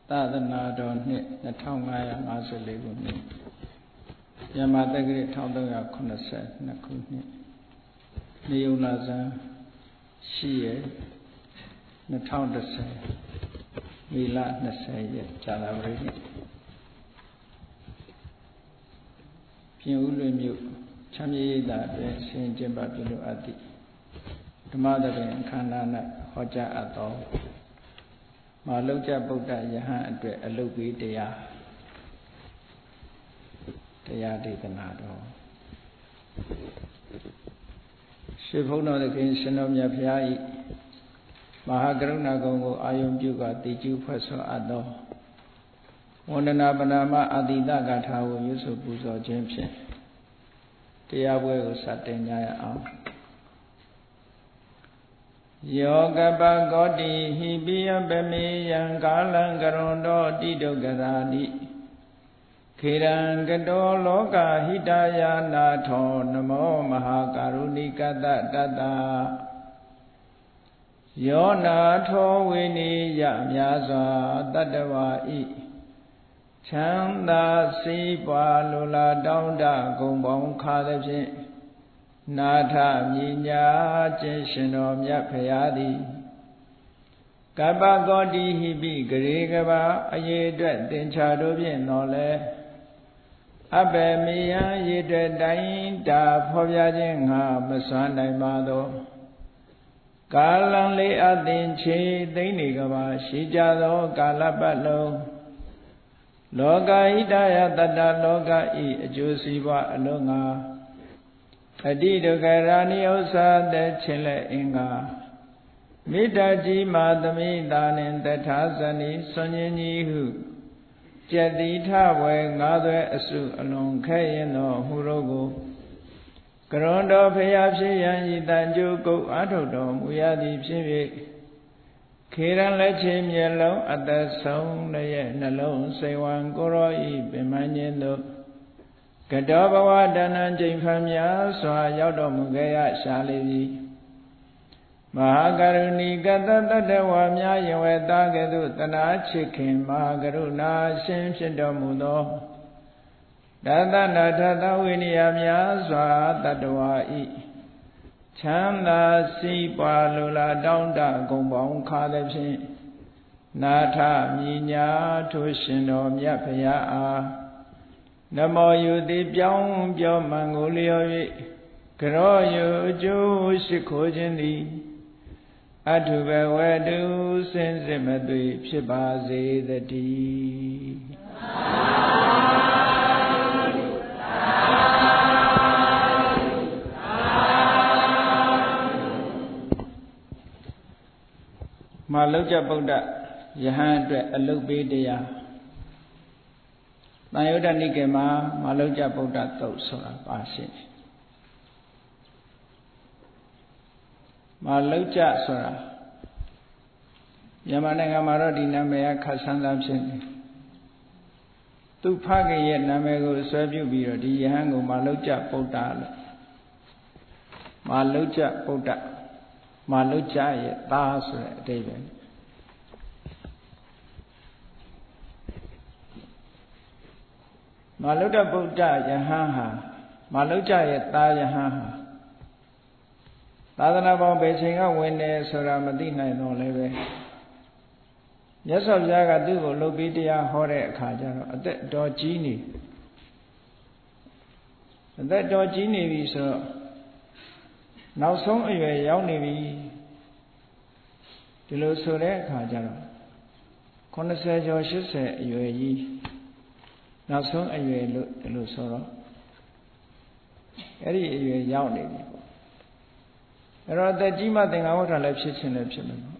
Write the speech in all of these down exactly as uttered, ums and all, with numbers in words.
သာသနာတော်နှစ်နှစ်ထောင်ငါးရာငါးဆယ်လေးခုနှစ်မြန်မာတက္ကရာတစ်ထောင်သုံးရာခုနှစ်ဆယ်နှစ်ခုနှစ်နေုံလာဇန်ရှိရနှစ်ထောင်တစ်ဆယ်မေလနှစ်ဆယ်ရက်ဇာတာပရိနှစ်ပြင်ဦးလွင်မြို့ချမ်းမြေ့သာတွင်ဆင်ကျင်းပပြုလုပ်အပ်သည့်ဓမ္မသဘင်အခမ်းအနား၌ဟောကြားအပ်သောမာလုကျဗုဒ္ဓယဟန်အတွက်အလုတ်ပေးတရားတရားဒေသနာတော်ရှေးဘုန်းတော်သခင်ရှင်တော်မြတ်ဖျား၏မဟာကရုဏာကုံကိုအာယုံပြုကတည်ကျူးဖွဲ့ဆွအပ်သောဝန္ဒနာပနာမအာတိတဂါထာကိုရွတ်ဆိုပူဇော်ခြင်းဖြင့်တရားပွဲကိုစတင်ကြရအောင်ယောကပကောတိဟိပိယပမေယံကာလံကရွန်တောတိဒုက္ခရာတိခေရံကတောလောကဟိတယာနာထောနမောမဟာကာရုဏိကတတတယောနာထောဝိနိယမြာစွာတတ္တဝါဤချမ်းသာစီးပွားလိုလားတောင်းတဂုံပေါင်းခါသဖြင့်နာထမြညာခြင်းရှင်တော်မြတ်ဖရာသည်ကပ္ပကောတိဟိပိဂရေကဘာအရေအတွက်တင်ချာတို့ဖြင့်တော်လဲအဘယ်မေယံရေအတွက်တိုင်းတာဖော်ပြခြင်းငါမစွမ်းနိုင်ပါသောကာလံလေးအသင်ချေသိမ့်နေကဘာရှိကြသောကာလပတ်လုံးလောကဟိတယတတ္တလောကဤအကျိုးစီးပွားအလုံးငါအတိဒုက္ခရာနိဥ္စာတဲ့ချင်းလက်အင်္ဂါမေတ္တာကြီးမာသမိတာနှင့်တထာဇနိဆွန်ញင်းကြီးဟုကျက်တိထဝဲငါးသွဲအစုအလုံးခဲရင်သောဟူတို့ကိုကရွန်တော်ဖရာဖြစ်ရန်ဤတန်ကျိုးကုတ်အားထုတ်တော်မူရသည်ဖြစ်၍ခေရန်လက်ချေမျက်လုံးအသက်ဆုံးရဲ့နှလုံးစိတ်ဝံကိုရောဤပင်မခြင်းတို့ကတောဘဝတဏ္ဏကျိန်ဖန်များစွာရောက်တော်မူခဲ့ရရှာလေသည်မဟာကရုဏီကတတတ္တဝါများယဝေတာကဲ့သို့တနာချစ်ခင်မဟာကရုဏာရှင်ဖြစ်တော်မူသောတသနာထသဝိနည်းများစွာတတ္တဝါဤချမ်းသာစီးပွားလိုလားတောင်းတဂုံပေါင်းခါသဖြင့်နာထမြညာထိုရှင်တော်မြတ်ဖရာအားနမောယုတိပြောင်းပြောမှန်ကိုလျော်၍ကရောယုအကျိုးရှိခိုးခြင်းသည်အထုဘဝတုစင်စစ်မသွေဖြစ်ပါစေတည်းမာလုကျဗုဒ္ဓယဟန်အတွက်အလုတ်ပေးတရားတန်ယုဒ္ဓနိကေမှာမာလုကျဗုဒ္ဓသုတ်ဆိုတာပါရှိတယ်မာလုကျဆိုတာမြန်မာနိုင်ငံမှာတော့ဒီနာမည်ကခတ်ဆန်းဆန်းဖြစ်နေသူဖခင်ရဲ့နာမည်ကိုဆွဲပြုပြီးတော့ဒီယဟန်ကိုမာလုကျဗုဒ္ဓလို့မာလုကျဗုဒ္ဓမာလုကျရဲ့သားဆိုတဲ့အဓိပ္ပာယ်မာလုဒ္ဓဗုဒ္ဓယဟန်ဟာမာလုကျရဲ့သားယဟန်ဟာသာသနာပေါင်းဘယ်ချိန်ကဝင်တယ်ဆိုတာမသိနိုင်တော့လည်းပဲမြတ်စွာဘုရားကသူ့ကိုလုပ်ပြီးတရားဟောတဲ့အခါကျတော့အသက်တော်ကြီးနေအသက်တော်ကြီးနေပြီဆိုတော့နောက်ဆုံးအရွယ်ရောက်နေပြီဒီလိုဆိုတဲ့အခါကျတော့ခုနှစ်ဆယ်ကျော်ရှစ်ဆယ်အရွယ်ကြီးနောက်ဆုံးအရွယ်လို့ဒီလိုဆိုတော့အဲ့ဒီအရွယ်ရောက်နေပြီပေါ့အဲ့တော့အသက်ကြီးမှသင်္ဃဝဋ္ဌလည်းဖြစ်ခြင်းလည်းဖြစ်မယ်ပေါ့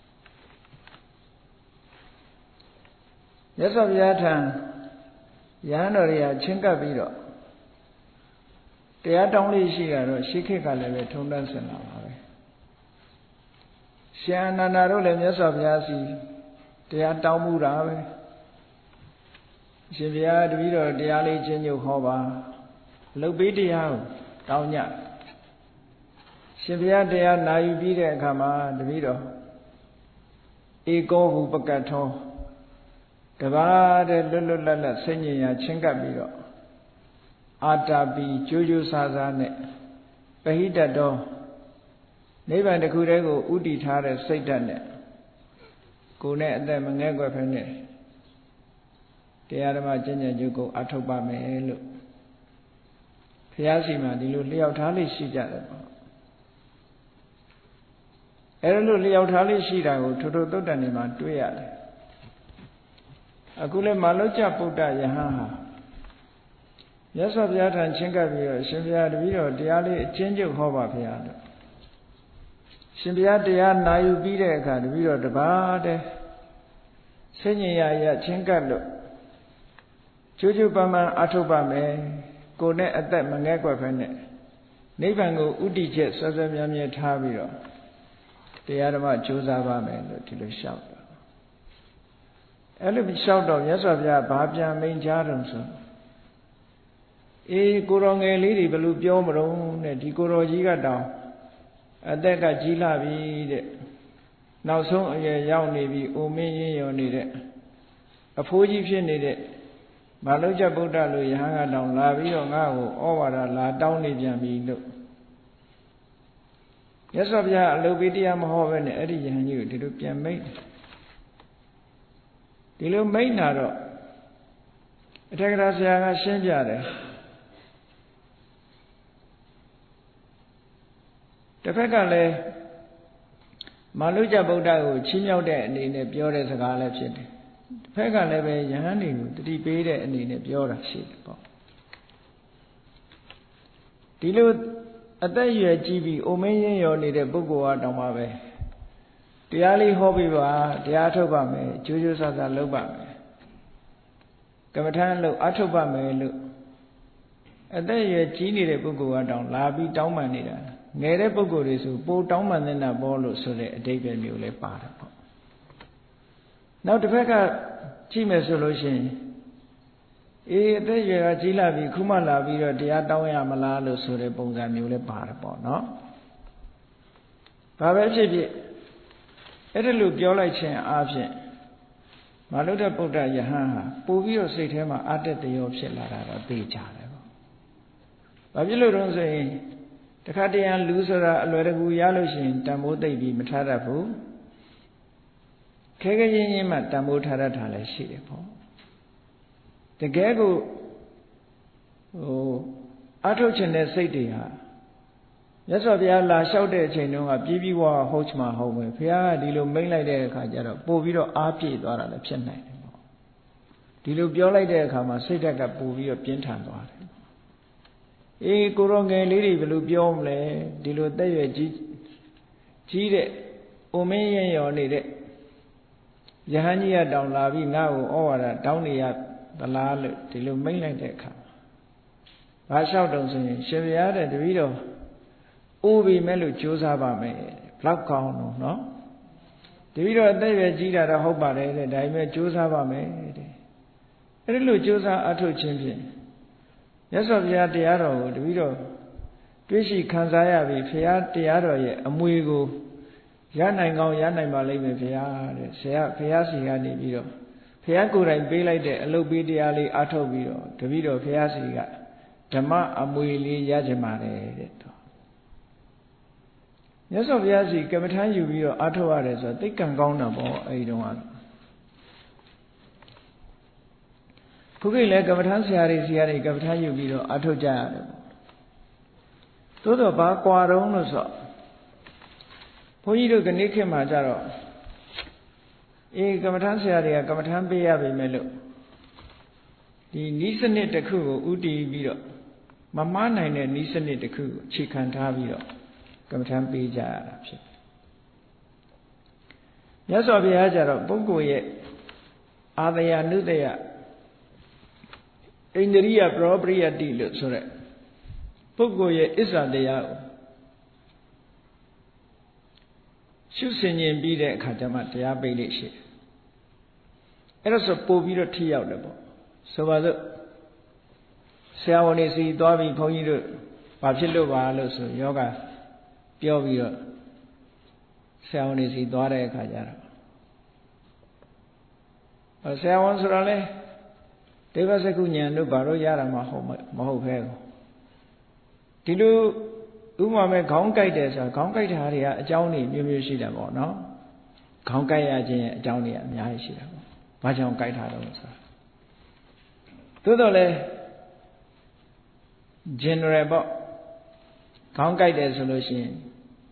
မြတ်စွာဘုရားထံယဟန်တော်တွေကချင်းကပ်ပြီးတော့တရားတောင်းလေးရှိတာတော့ရှိခေတ်ကလည်းပဲထုံးတမ်းစင်လာပါပဲရှင်အနန္ဒာတို့လည်းမြတ်စွာဘုရားစီတရားတောင်းမှုတာပဲရှင်ဘုရားတပည့်တော်တရားလေးချင်းညုတ်ဟောပါလုတ်ပေးတရားကိုတောင်းညရှင်ဘုရားတရားနာယူပြီးတဲ့အခါမှာတပည့်တော်ဧကောဟုပကတ်ထော ba de lulu lala senya chinga biro atabi jojo saza ne pahita do nibbana takku te ko utiထားတဲ့စိတ်ဓာတ်နဲ့ကိုယ်နဲ့အသက်မငဲ့ကွက်ဖက်နဲ့တရားဓမ္မကျင့်ကြံကြိုးကိုအထောက်ပါမယ်လို့ဘုရားရှိမှဒီလိုလျှောက်ထားလေးရှိကြတယ်ပေါ့အဲလိုလျှောက်ထားလေးရှိတာကိုထိုထိုသုတ်တန်တွေမှာတွေ့ရတယ်အခုလည်းမာလုကျဗုဒ္ဓယဟန်ဟာမြတ်စွာဘုရားထံချင်းကပ်ပြီးတော့ရှင်ဘုရားတပည့်တော်တရားလေးအချင်းချုပ်ဟောပါဘုရားလို့ရှင်ဘုရားတရားနာယူပြီးတဲ့အခါတပည့်တော်တပါးတည်းဆင်ញင်ရရချင်းကပ်လို့ကျိုးကျိုးပန်းပန်းအထုတ်ပါမယ်ကိုယ်နဲ့အသက်မငဲ့ကွက်ဖက်နဲ့နိဗ္ဗာန်ကိုဥတည်ချက်ဆွဲဆွဲမြဲမြဲထားပြီးတော့တရားဓမ္မကြိုးစားပါမယ်လို့ဒီလိုလျှောက်တာအဲ့လိုလျှောက်တော့မြတ်စွာဘုရားဘာပြန်မိန့်ကြားတုံဆိုအေးကိုတော်ငယ်လေးတွေဘယ်လိုပြောမလို့နဲ့ဒီကိုတော်ကြီးကတောင်အသက်ကကြီးလာပြီတဲ့နောက်ဆုံးအရွယ်ရောက်နေပြီအိုမင်းရင်းရော်နေတဲ့အဖိုးကြီးဖြစ်နေတဲ့မာလုကျဗုဒ္ဓလိုယဟန်ကတောင်လာပြီးတော့ငါ့ကိုဩဝါဒလာတောင်းနေပြန်ပြီလို့မြတ်စွာဘုရားအလုပိတရားမဟောပဲနဲ့အဲ့ဒီယဟန်ကြီးကိုဒီလိုပြန်မိတ်ဒီလိုမိတ်နာတော့အထက်ကရာဆရာကရှင်းပြတယ်တစ်ဖက်ကလည်းမာလုကျဗုဒ္ဓကိုချီးမြှောက်တဲ့အနေနဲ့ပြောတဲ့စကားလည်းဖြစ်တယ်တစ်ဖက်ကလည်းပဲယဟန်တွေကိုတတိပေးတဲ့အနေနဲ့ပြောတာရှိတယ်ပေါ့ဒီလိုအသက်အရွယ်ကြီးပြီးအိုမင်းရင်းရော်နေတဲ့ပုဂ္ဂိုလ်အားတောင်မှပဲတရားလေးဟောပြီးပါတရားထုတ်ပါမယ်ကြိုးကြိုးဆဆလုပ်ပါမယ်ကမ္မထာလို့အထုတ်ပါမယ်လို့အသက်အရွယ်ကြီးနေတဲ့ပုဂ္ဂိုလ်အားတောင်လာပြီးတောင်းပန်နေတာငယ်တဲ့ပုဂ္ဂိုလ်တွေဆိုပိုတောင်းပန်နေတာပေါ့လို့ဆိုတဲ့အဓိပ္ပာယ်မျိုးလေးပါတယ်ပေါ့နောက်တစ်ဖက်ကကြည့်မယ်ဆိုလို့ရှိရင်အေးအသက်အရွယ်ကကြီးလာပြီခုမှလာပြီးတော့တရားတောင်းရမလားလို့ဆိုတဲ့ပုံစံမျိုးလေးပါတယ်ပေါ့နော်ဘာပဲဖြစ်ဖြစ်အဲ့ဒါလို့ပြောလိုက်ခြင်းအားဖြင့်မာလုဒ္ဓဗုဒ္ဓယဟန်ဟာပို့ပြီးတော့စိတ်ထဲမှာအတ္တတရောဖြစ်လာတာတော့သိကြတယ်ပေါ့ဘာဖြစ်လို့တော့ဆိုရင်တခါတရံလူဆိုတာအလွယ်တကူရလို့ရှိရင်တန်ဖိုးသိပ်ပြီးမထားတတ်ဘူးခဲခဲရင်းရင်းမှတန်ဖိုးထားတတ်တာလည်းရှိတယ်ပေါ့တကယ်ကိုဟိုအထုတ်ခြင်းတဲ့စိတ်တွေဟာမြတ်စွာဘုရားလာလျှောက်တဲ့အချိန်တုန်းကပြီးပြီးဝါဟုတ်ချမှာဟုတ်ပဲဘုရားကဒီလိုမိန့်လိုက်တဲ့အခါကျတော့ပို့ပြီးတော့အားပြည့်သွားတာလည်းဖြစ်နိုင်တယ်ပေါ့ဒီလိုပြောလိုက်တဲ့အခါမှာစိတ်ဓာတ်ကပို့ပြီးတော့ပြင်းထန်သွားတယ်အေးကိုရောငယ်လေးတွေဘယ်လိုပြောမလဲဒီလိုတက်ရွယ်ကြီးကြီးတဲ့အိုမင်းရင်ရော်နေတဲ့ယဟန်ကြီးကတောင်လာပြီးငါ့ကိုဩဝါဒတောင်းနေရသလားလို့ဒီလိုမိန့်လိုက်တဲ့အခါဘာလျှောက်တုံဆိုရင်ရှင်ဘုရားတဲ့တပည့်တော်အိုးပြီမဲ့လို့ကြိုးစားပါမယ်ဘလောက်ကောင်းတော့နော်တပည့်တော်အသက်ရွယ်ကြီးတာတော့ဟုတ်ပါတယ်တဲ့ဒါပေမဲ့ကြိုးစားပါမယ်တဲ့အဲ့ဒီလိုကြိုးစားအထုတ်ခြင်းဖြင့်မြတ်စွာဘုရားတရားတော်ကိုတပည့်တော်တွေ့ရှိခံစားရပြီဘုရားတရားတော်ရဲ့အမွေကိုရနိုင်ကောင်းရနိုင်ပါလိမ့်မယ်ဘုရားတဲ့ဆရာဘုရားစီကနေပြီးတော့ဘုရားကိုယ်တိုင်ပေးလိုက်တဲ့အလုပ်ပေးတရားလေးအထုတ်ပြီးတော့တပည့်တော်ဘုရားစီကဓမ္မအမွေလေးရကြမှာတဲ့တော့မြတ်စွာဘုရားစီကမ္မထာယူပြီးတော့အထုတ်ရတယ်ဆိုတော့သိက္ကံကောင်းတာပေါ့အဲဒီတုန်းကခုခေတ်လည်းကမ္မထာဆရာတွေဆရာတွေကမ္မထာယူပြီးတော့အထုတ်ကြရတယ်ပေါ့သို့တော့ဘာကွာတုံးလို့ဆိုဘုန်းကြီးတို့ကနေ့ခေတ်မှာကြတော့အေးကမ္မထာဆရာတွေကကမ္မထာပေးရပေမဲ့လို့ဒီနိစနစ်တစ်ခုကိုဥတည်ပြီးတော့မမှားနိုင်တဲ့နိစနစ်တစ်ခုကိုအခြေခံထားပြီးတော့ကမ္မထာပေးကြရတာဖြစ်မြတ်စွာဘုရားကြတော့ပုဂ္ဂိုလ်ရဲ့အာသယနုတယဣန္ဒြိယပရောပရိယတိလို့ဆိုတဲ့ပုဂ္ဂိုလ်ရဲ့အစ္ဆာတရားကိုရှုဆင်ခြင်ပြီးတဲ့အခါကျမှတရားပိတ်လိမ့်ရှိတယ်အဲ့ဒါဆိုပို့ပြီးတော့ထိရောက်တယ်ပေါ့ဆိုပါစို့ဆရာဝန်တွေစီသွားပြီးဘုန်းကြီးတို့ဘာဖြစ်လို့ပါလို့ဆိုယောဂပြောပြီးတော့ဆရာဝန်တွေစီသွားတဲ့အခါကျတော့ဆရာဝန်ဆိုတော့လေဒိဗ္ဗစကုဉာဏ်တို့ဘာလို့ရတာမဟုတ်မဟုတ်ပဲဒီလိုဥပမာမဲ့ခေါင်းကိုက်တယ်ဆိုတာခေါင်းကိုက်တာတွေကအကြောင်းတွေမျိုးမျိုးရှိတယ်ပေါ့နော်ခေါင်းကိုက်ရခြင်းရဲ့အကြောင်းတွေအများကြီးရှိတာပေါ့ဘာကြောင့်ကိုက်တာတော့ဆိုတာသို့တော်လည်း general ပေါ့ခေါင်းကိုက်တယ်ဆိုလို့ရှိရင်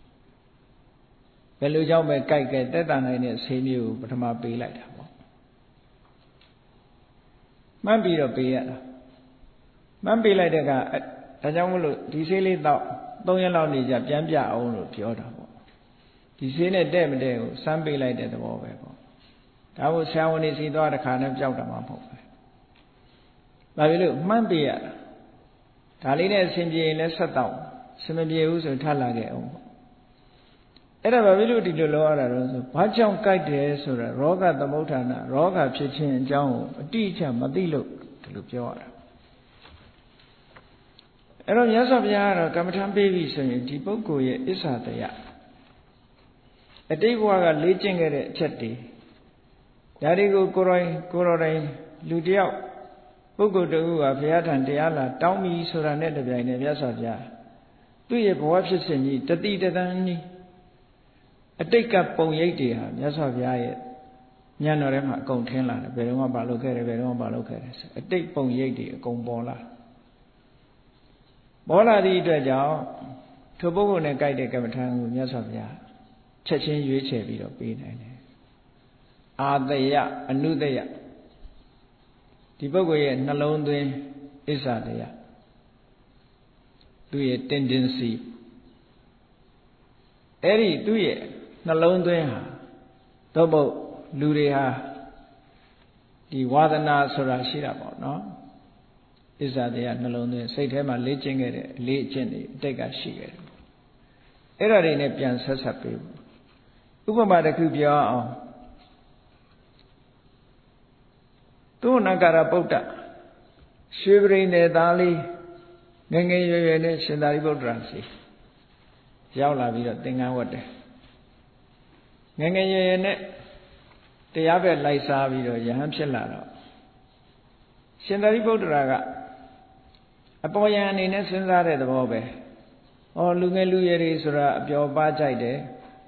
ဘယ်လိုကြောင့်ပဲကိုက်ခဲ့တက်တာနိုင်တဲ့ဆေးမျိုးကိုပထမပေးလိုက်တာပေါ့မှန်းပြီးတော့ပေးရတာမှန်းပေးလိုက်တဲ့ကဒါကြောင့်မလို့ဒီဆေးလေးတော့သုံးရက်လောက်နေကြပြန်ပြအောင်လို့ပြောတာပေါ့ဒီဆေးနဲ့တဲ့မတဲ့ကိုစမ်းပေးလိုက်တဲ့သဘောပဲပေါ့ဒါကိုဆရာဝန်ကြီးစီသွားတဲ့ခါနဲ့ကြောက်တာမှမဟုတ်ဘူးဒါပြီလို့မှန်းပေးရတာဒါလေးနဲ့အဆင်ပြေရင်လည်းဆက်တော့အဆင်မပြေဘူးဆိုထပ်လာခဲ့အောင်ပေါ့အဲ့ဒါဘာဖြစ်လို့ဒီလိုလောရတာတော့ဆိုဘာကြောင့်ကြိုက်တယ်ဆိုတာရောဂသမုဋ္ဌာနာရောဂဖြစ်ခြင်းအကြောင်းကိုအတိအကျမသိလို့ဒီလိုပြောရတာအဲ့တော့မြတ်စွာဘုရားကတော့ကမ္မထံပေးပြီဆိုရင်ဒီပုဂ္ဂိုလ်ရဲ့အစ္ဆာတရားအတိတ်ဘဝကလေ့ကျင့်ခဲ့တဲ့အချက်တွေဒါတွေကိုကိုယ်တိုင်ကိုယ်တော်တိုင်လူတယောက်ပုဂ္ဂိုလ်တူကဘုရားထံတရားလာတောင်းပြီဆိုတာနဲ့တပြိုင်တည်းမြတ်စွာဘုရားသူ့ရဲ့ဘဝဖြစ်စဉ်ကြီးတတိတသန်းကြီးအတိတ်ကပုံရိပ်တွေဟာမြတ်စွာဘုရားရဲ့ဉာဏ်တော်ထဲမှာအကုန်ထင်းလာတယ်ဘယ်တော့မှမလုပ်ခဲ့တယ်ဘယ်တော့မှမလုပ်ခဲ့တယ်အတိတ်ပုံရိပ်တွေအကုန်ပေါ်လာပေါ်လာသည့်အတွက်ကြောင့်ထိုပုဂ္ဂိုလ်နဲ့ကြိုက်တဲ့ကမ္မထံကိုမြတ်စွာဘုရားချက်ချင်းရွေးချယ်ပြီးတော့ပေးနိုင်တယ်အာတယအနုတယဒီပုဂ္ဂိုလ်ရဲ့နှလုံးသွင်းအစ္ဆာတရားသူ့ရဲ့ tendency အဲ့ဒီသူ့ရဲ့နှလုံးသွင်းဟာသို့မဟုတ်လူတွေဟာဒီဝါဒနာဆိုတာရှိတာပေါ့နော်အစ္ဆာတရားနှလုံးသွင်းစိတ်ထဲမှာလေ့ကျင့်ခဲ့တဲ့အလေးအကျင့်တွေအတိတ်ကရှိခဲ့တယ်အဲ့ဒါတွေနဲ့ပြန်ဆက်ဆက်ပေးဥပမာတစ်ခုပြောအောင်သူနဂရပုဒ္ဒရွှေပရိနေသားလေးငငယ်ရွယ်ရွယ်နဲ့ရှင်သာရိပုတ္တရာစီရောက်လာပြီးတော့သင်္ကန်းဝတ်တယ်ငငယ်ရွယ်ရွယ်နဲ့တရားပဲလိုက်စားပြီးတော့ယဟန်ဖြစ်လာတော့ရှင်သာရိပုတ္တရာကအပေါ်ယံအနေနဲ့စဉ်းစားတဲ့သဘောပဲ။အော်လူငယ်လူရွယ်တွေဆိုတာအပျော်ပါကြိုက်တယ်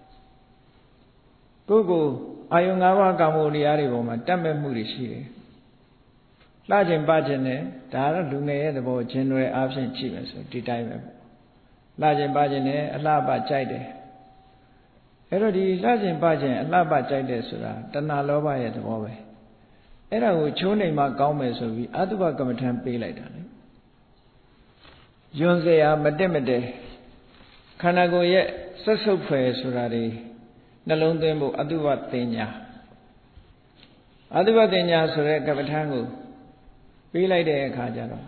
။ကိုယ်ကိုအာယုံ၅ပါးကာမိုတရားတွေပေါ်မှာတတ်မဲ့မှုတွေရှိတယ်။လှခြင်းပခြင်းနဲ့ဒါတော့လူငယ်ရဲ့သဘောဂျင်နရယ်အားဖြင့်ကြည့်မယ်ဆိုဒီတိုင်းပဲပေါ့။လှခြင်းပခြင်းနဲ့အလှပကြိုက်တယ်။အဲ့တော့ဒီလှခြင်းပခြင်းအလှပကြိုက်တယ်ဆိုတာတဏှာလောဘရဲ့သဘောပဲ။အဲ့ဒါကိုချိုးနေမှကောင်းမယ်ဆိုပြီးအတုပကမ္မထံပေးလိုက်တာလေ။ယွန်เสียမတက်မတဲခန္ဓာကိုယ်ရဲ့ဆက်ဆုပ်ဖွယ်ဆိုတာတွေနှလုံးသွင်းဖို့အတုပတင်ညာအတုပတင်ညာဆိုတဲ့ကမ္မထံကိုပေးလိုက်တဲ့အခါကျတော့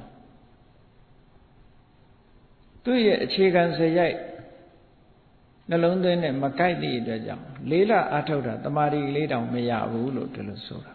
သူ့ရဲ့အခြေခံစရိုက်နှလုံးသွင်းနဲ့မကိုက်သည့်အတွက်ကြောင့်လေးလအထောက်တာတမာရီလေးတောင်မရဘူးလို့ဒီလိုဆိုတာ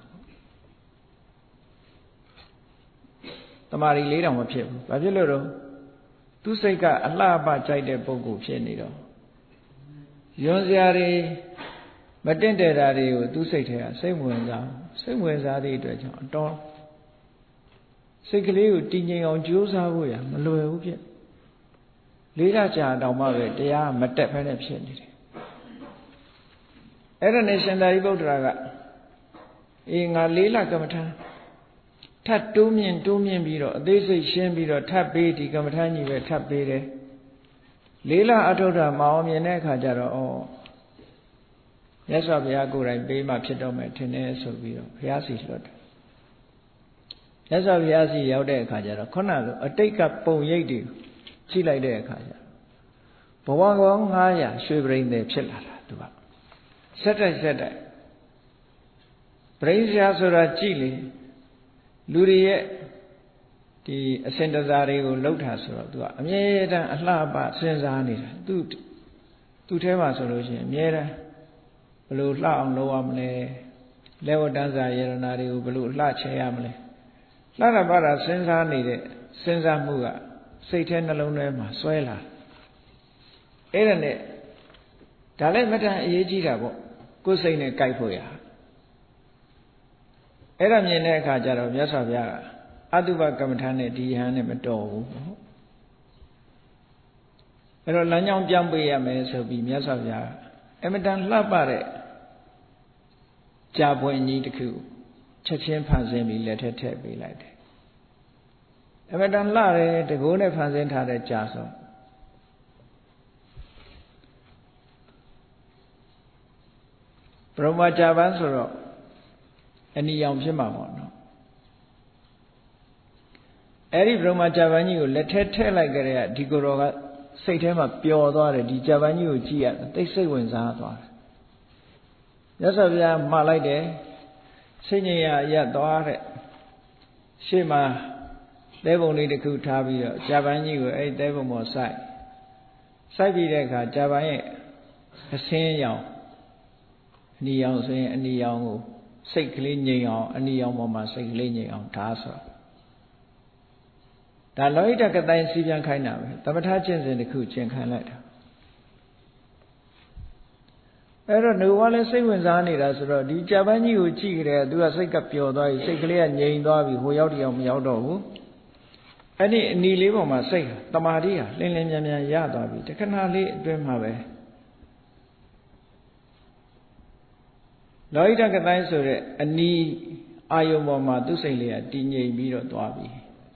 တမာရီလေးတောင်မဖြစ်ဘူးဘာဖြစ်လို့တော့သူစိတ်ကအလှပကြိုက်တဲ့ပုဂ္ဂိုလ်ဖြစ်နေတော့ယွန်စရာတွေမတင့်တယ်တာတွေကိုသူစိတ်ထဲကစိတ်ဝင်စားစိတ်ဝင်စားသည့်အတွက်ကြောင့်အတော်စိတ်ကလေးကိုတည်ငြိမ်အောင်ကြိုးစားဖို့ရမလွယ်ဘူးဖြစ်လေးလကြာတောင်မှပဲတရားမတက်ဖဲနဲ့ဖြစ်နေတယ်အဲ့ဒါနဲ့ရှင်သာရိပုတ္တရာကအေးငါလေးလကမ္မထာထပ်တိုးမြင့်တိုးမြင့်ပြီးတော့အသေးစိတ်ရှင်းပြီးတော့ထပ်ပေးဒီကမ္မထာကြီးပဲထပ်ပေးတယ်လေးလအထုဒ္ဓမအောင်မြင်တဲ့အခါကျတော့ဩမြတ်စွာဘုရားကိုယ်တိုင်ပေးမှဖြစ်တော့မယ်ထင်တယ်ဆိုပြီးတော့ဘုရားစီလွတ်တယ်မြတ်စွာဘုရားစီရောက်တဲ့အခါကျတော့ခုနလိုအတိတ်ကပုံရိပ်တွေကြည့်လိုက်တဲ့အခါကျဘဝကောင်းငါးရာရွှေပရိသေဖြစ်လာတာသူကဆက်တိုက်ဆက်တိုက်ပရိစ္ဆာဆိုတာကြည့်လေလူတွေရဲ့ဒီအစင်တစားတွေကိုလှုပ်တာဆိုတော့သူကအမြဲတမ်းအလှပစဉ်းစားနေတာသူသူ့ထဲမှာဆိုလို့ရှိရင်အမြဲတမ်းဘယ်လိုလှအောင်လုပ်ရမလဲလက်ဝတ္တန်းစာယရနာတွေကိုဘယ်လိုလှချဲရမလဲလှတာပါတာစဉ်းစားနေတဲ့စဉ်းစားမှုကစိတ်ထဲနှလုံးထဲမှာစွဲလာအဲ့ဒါနဲ့ဒါလည်းမတန်အရေးကြီးတာပေါ့ကိုယ်စိတ်နဲ့ကြိုက်ဖို့ရအဲ့ဒါမြင်တဲ့အခါကျတော့မြတ်စွာဘုရားကအတုပကမ္မထာနဲ့ဒီယဟန်နဲ့မတော်ဘူးအဲ့တော့လမ်းကြောင်းပြောင်းပေးရမယ်ဆိုပြီးမြတ်စွာဘုရားအမတန်လှပတဲ့ကြာပွင့်ကြီးတစ်ခုချက်ချင်းဖန်ဆင်းပြီးလက်ထက်ထည့်ပေးလိုက်တယ်အမတန်လှတယ်တကိုးနဲ့ဖန်ဆင်းထားတဲ့ကြာဆိုဘုရမကြာပန်းဆိုတော့အနီရောင်ဖြစ်မှာပေါ့နော်အဲ့ဒီဘုရမကြာပန်းကြီးကိုလက်ထက်ထည့်လိုက်ကြတဲ့ဒီကိုယ်တော်ကစိတ်ထဲမှာပျော်သွားတယ်ဒီကြာပန်းကြီးကိုကြည့်ရသိစိတ်ဝင်စားသွားတယ်မြတ်စွာဘုရားမှားလိုက်တယ်စိတ်ငြိမ်ရရပ်သွားတဲ့ရှေ့မှာသဲပုံလေးတစ်ခုထားပြီးတော့ကြာပန်းကြီးကိုအဲ့ဒီသဲပုံပေါ်စိုက်စိုက်ပြီးတဲ့အခါကြာပန်းရဲ့အဆင်းရောင်အနီရောင်ဆိုရင်အနီရောင်ကိုစိတ်ကလေးငြိမ်အောင်အနီရောင်ပေါ်မှာစိတ်ကလေးငြိမ်အောင်ဒါဆိုဒါလောဟိတကတိုင်းစီးပြန်ခိုင်းတာပဲသမထကျင့်စဉ်တစ်ခုကျင့်ခိုင်းလိုက်တာအဲ့တော့နှုတ်ဝါလည်းစိတ်ဝင်စားနေတာဆိုတော့ဒီကြာပန်းကြီးကိုကြည့်ကြတယ်သူကစိတ်ကပျော်သွားပြီစိတ်ကလေးကငြိမ်သွားပြီဟိုရောက်တယောက်မရောက်တော့ဘူးအဲ့ဒီအနီလေးပေါ်မှာစိတ်တမာတိဟာလင်းလင်းမြန်မြန်ရသွားပြီတခဏလေးအတွင်းမှာပဲလောဟိတကတိုင်းဆိုတဲ့အနီအာယုံပေါ်မှာသူ့စိတ်လေးကတည်ငြိမ်ပြီးတော့သွားပြီ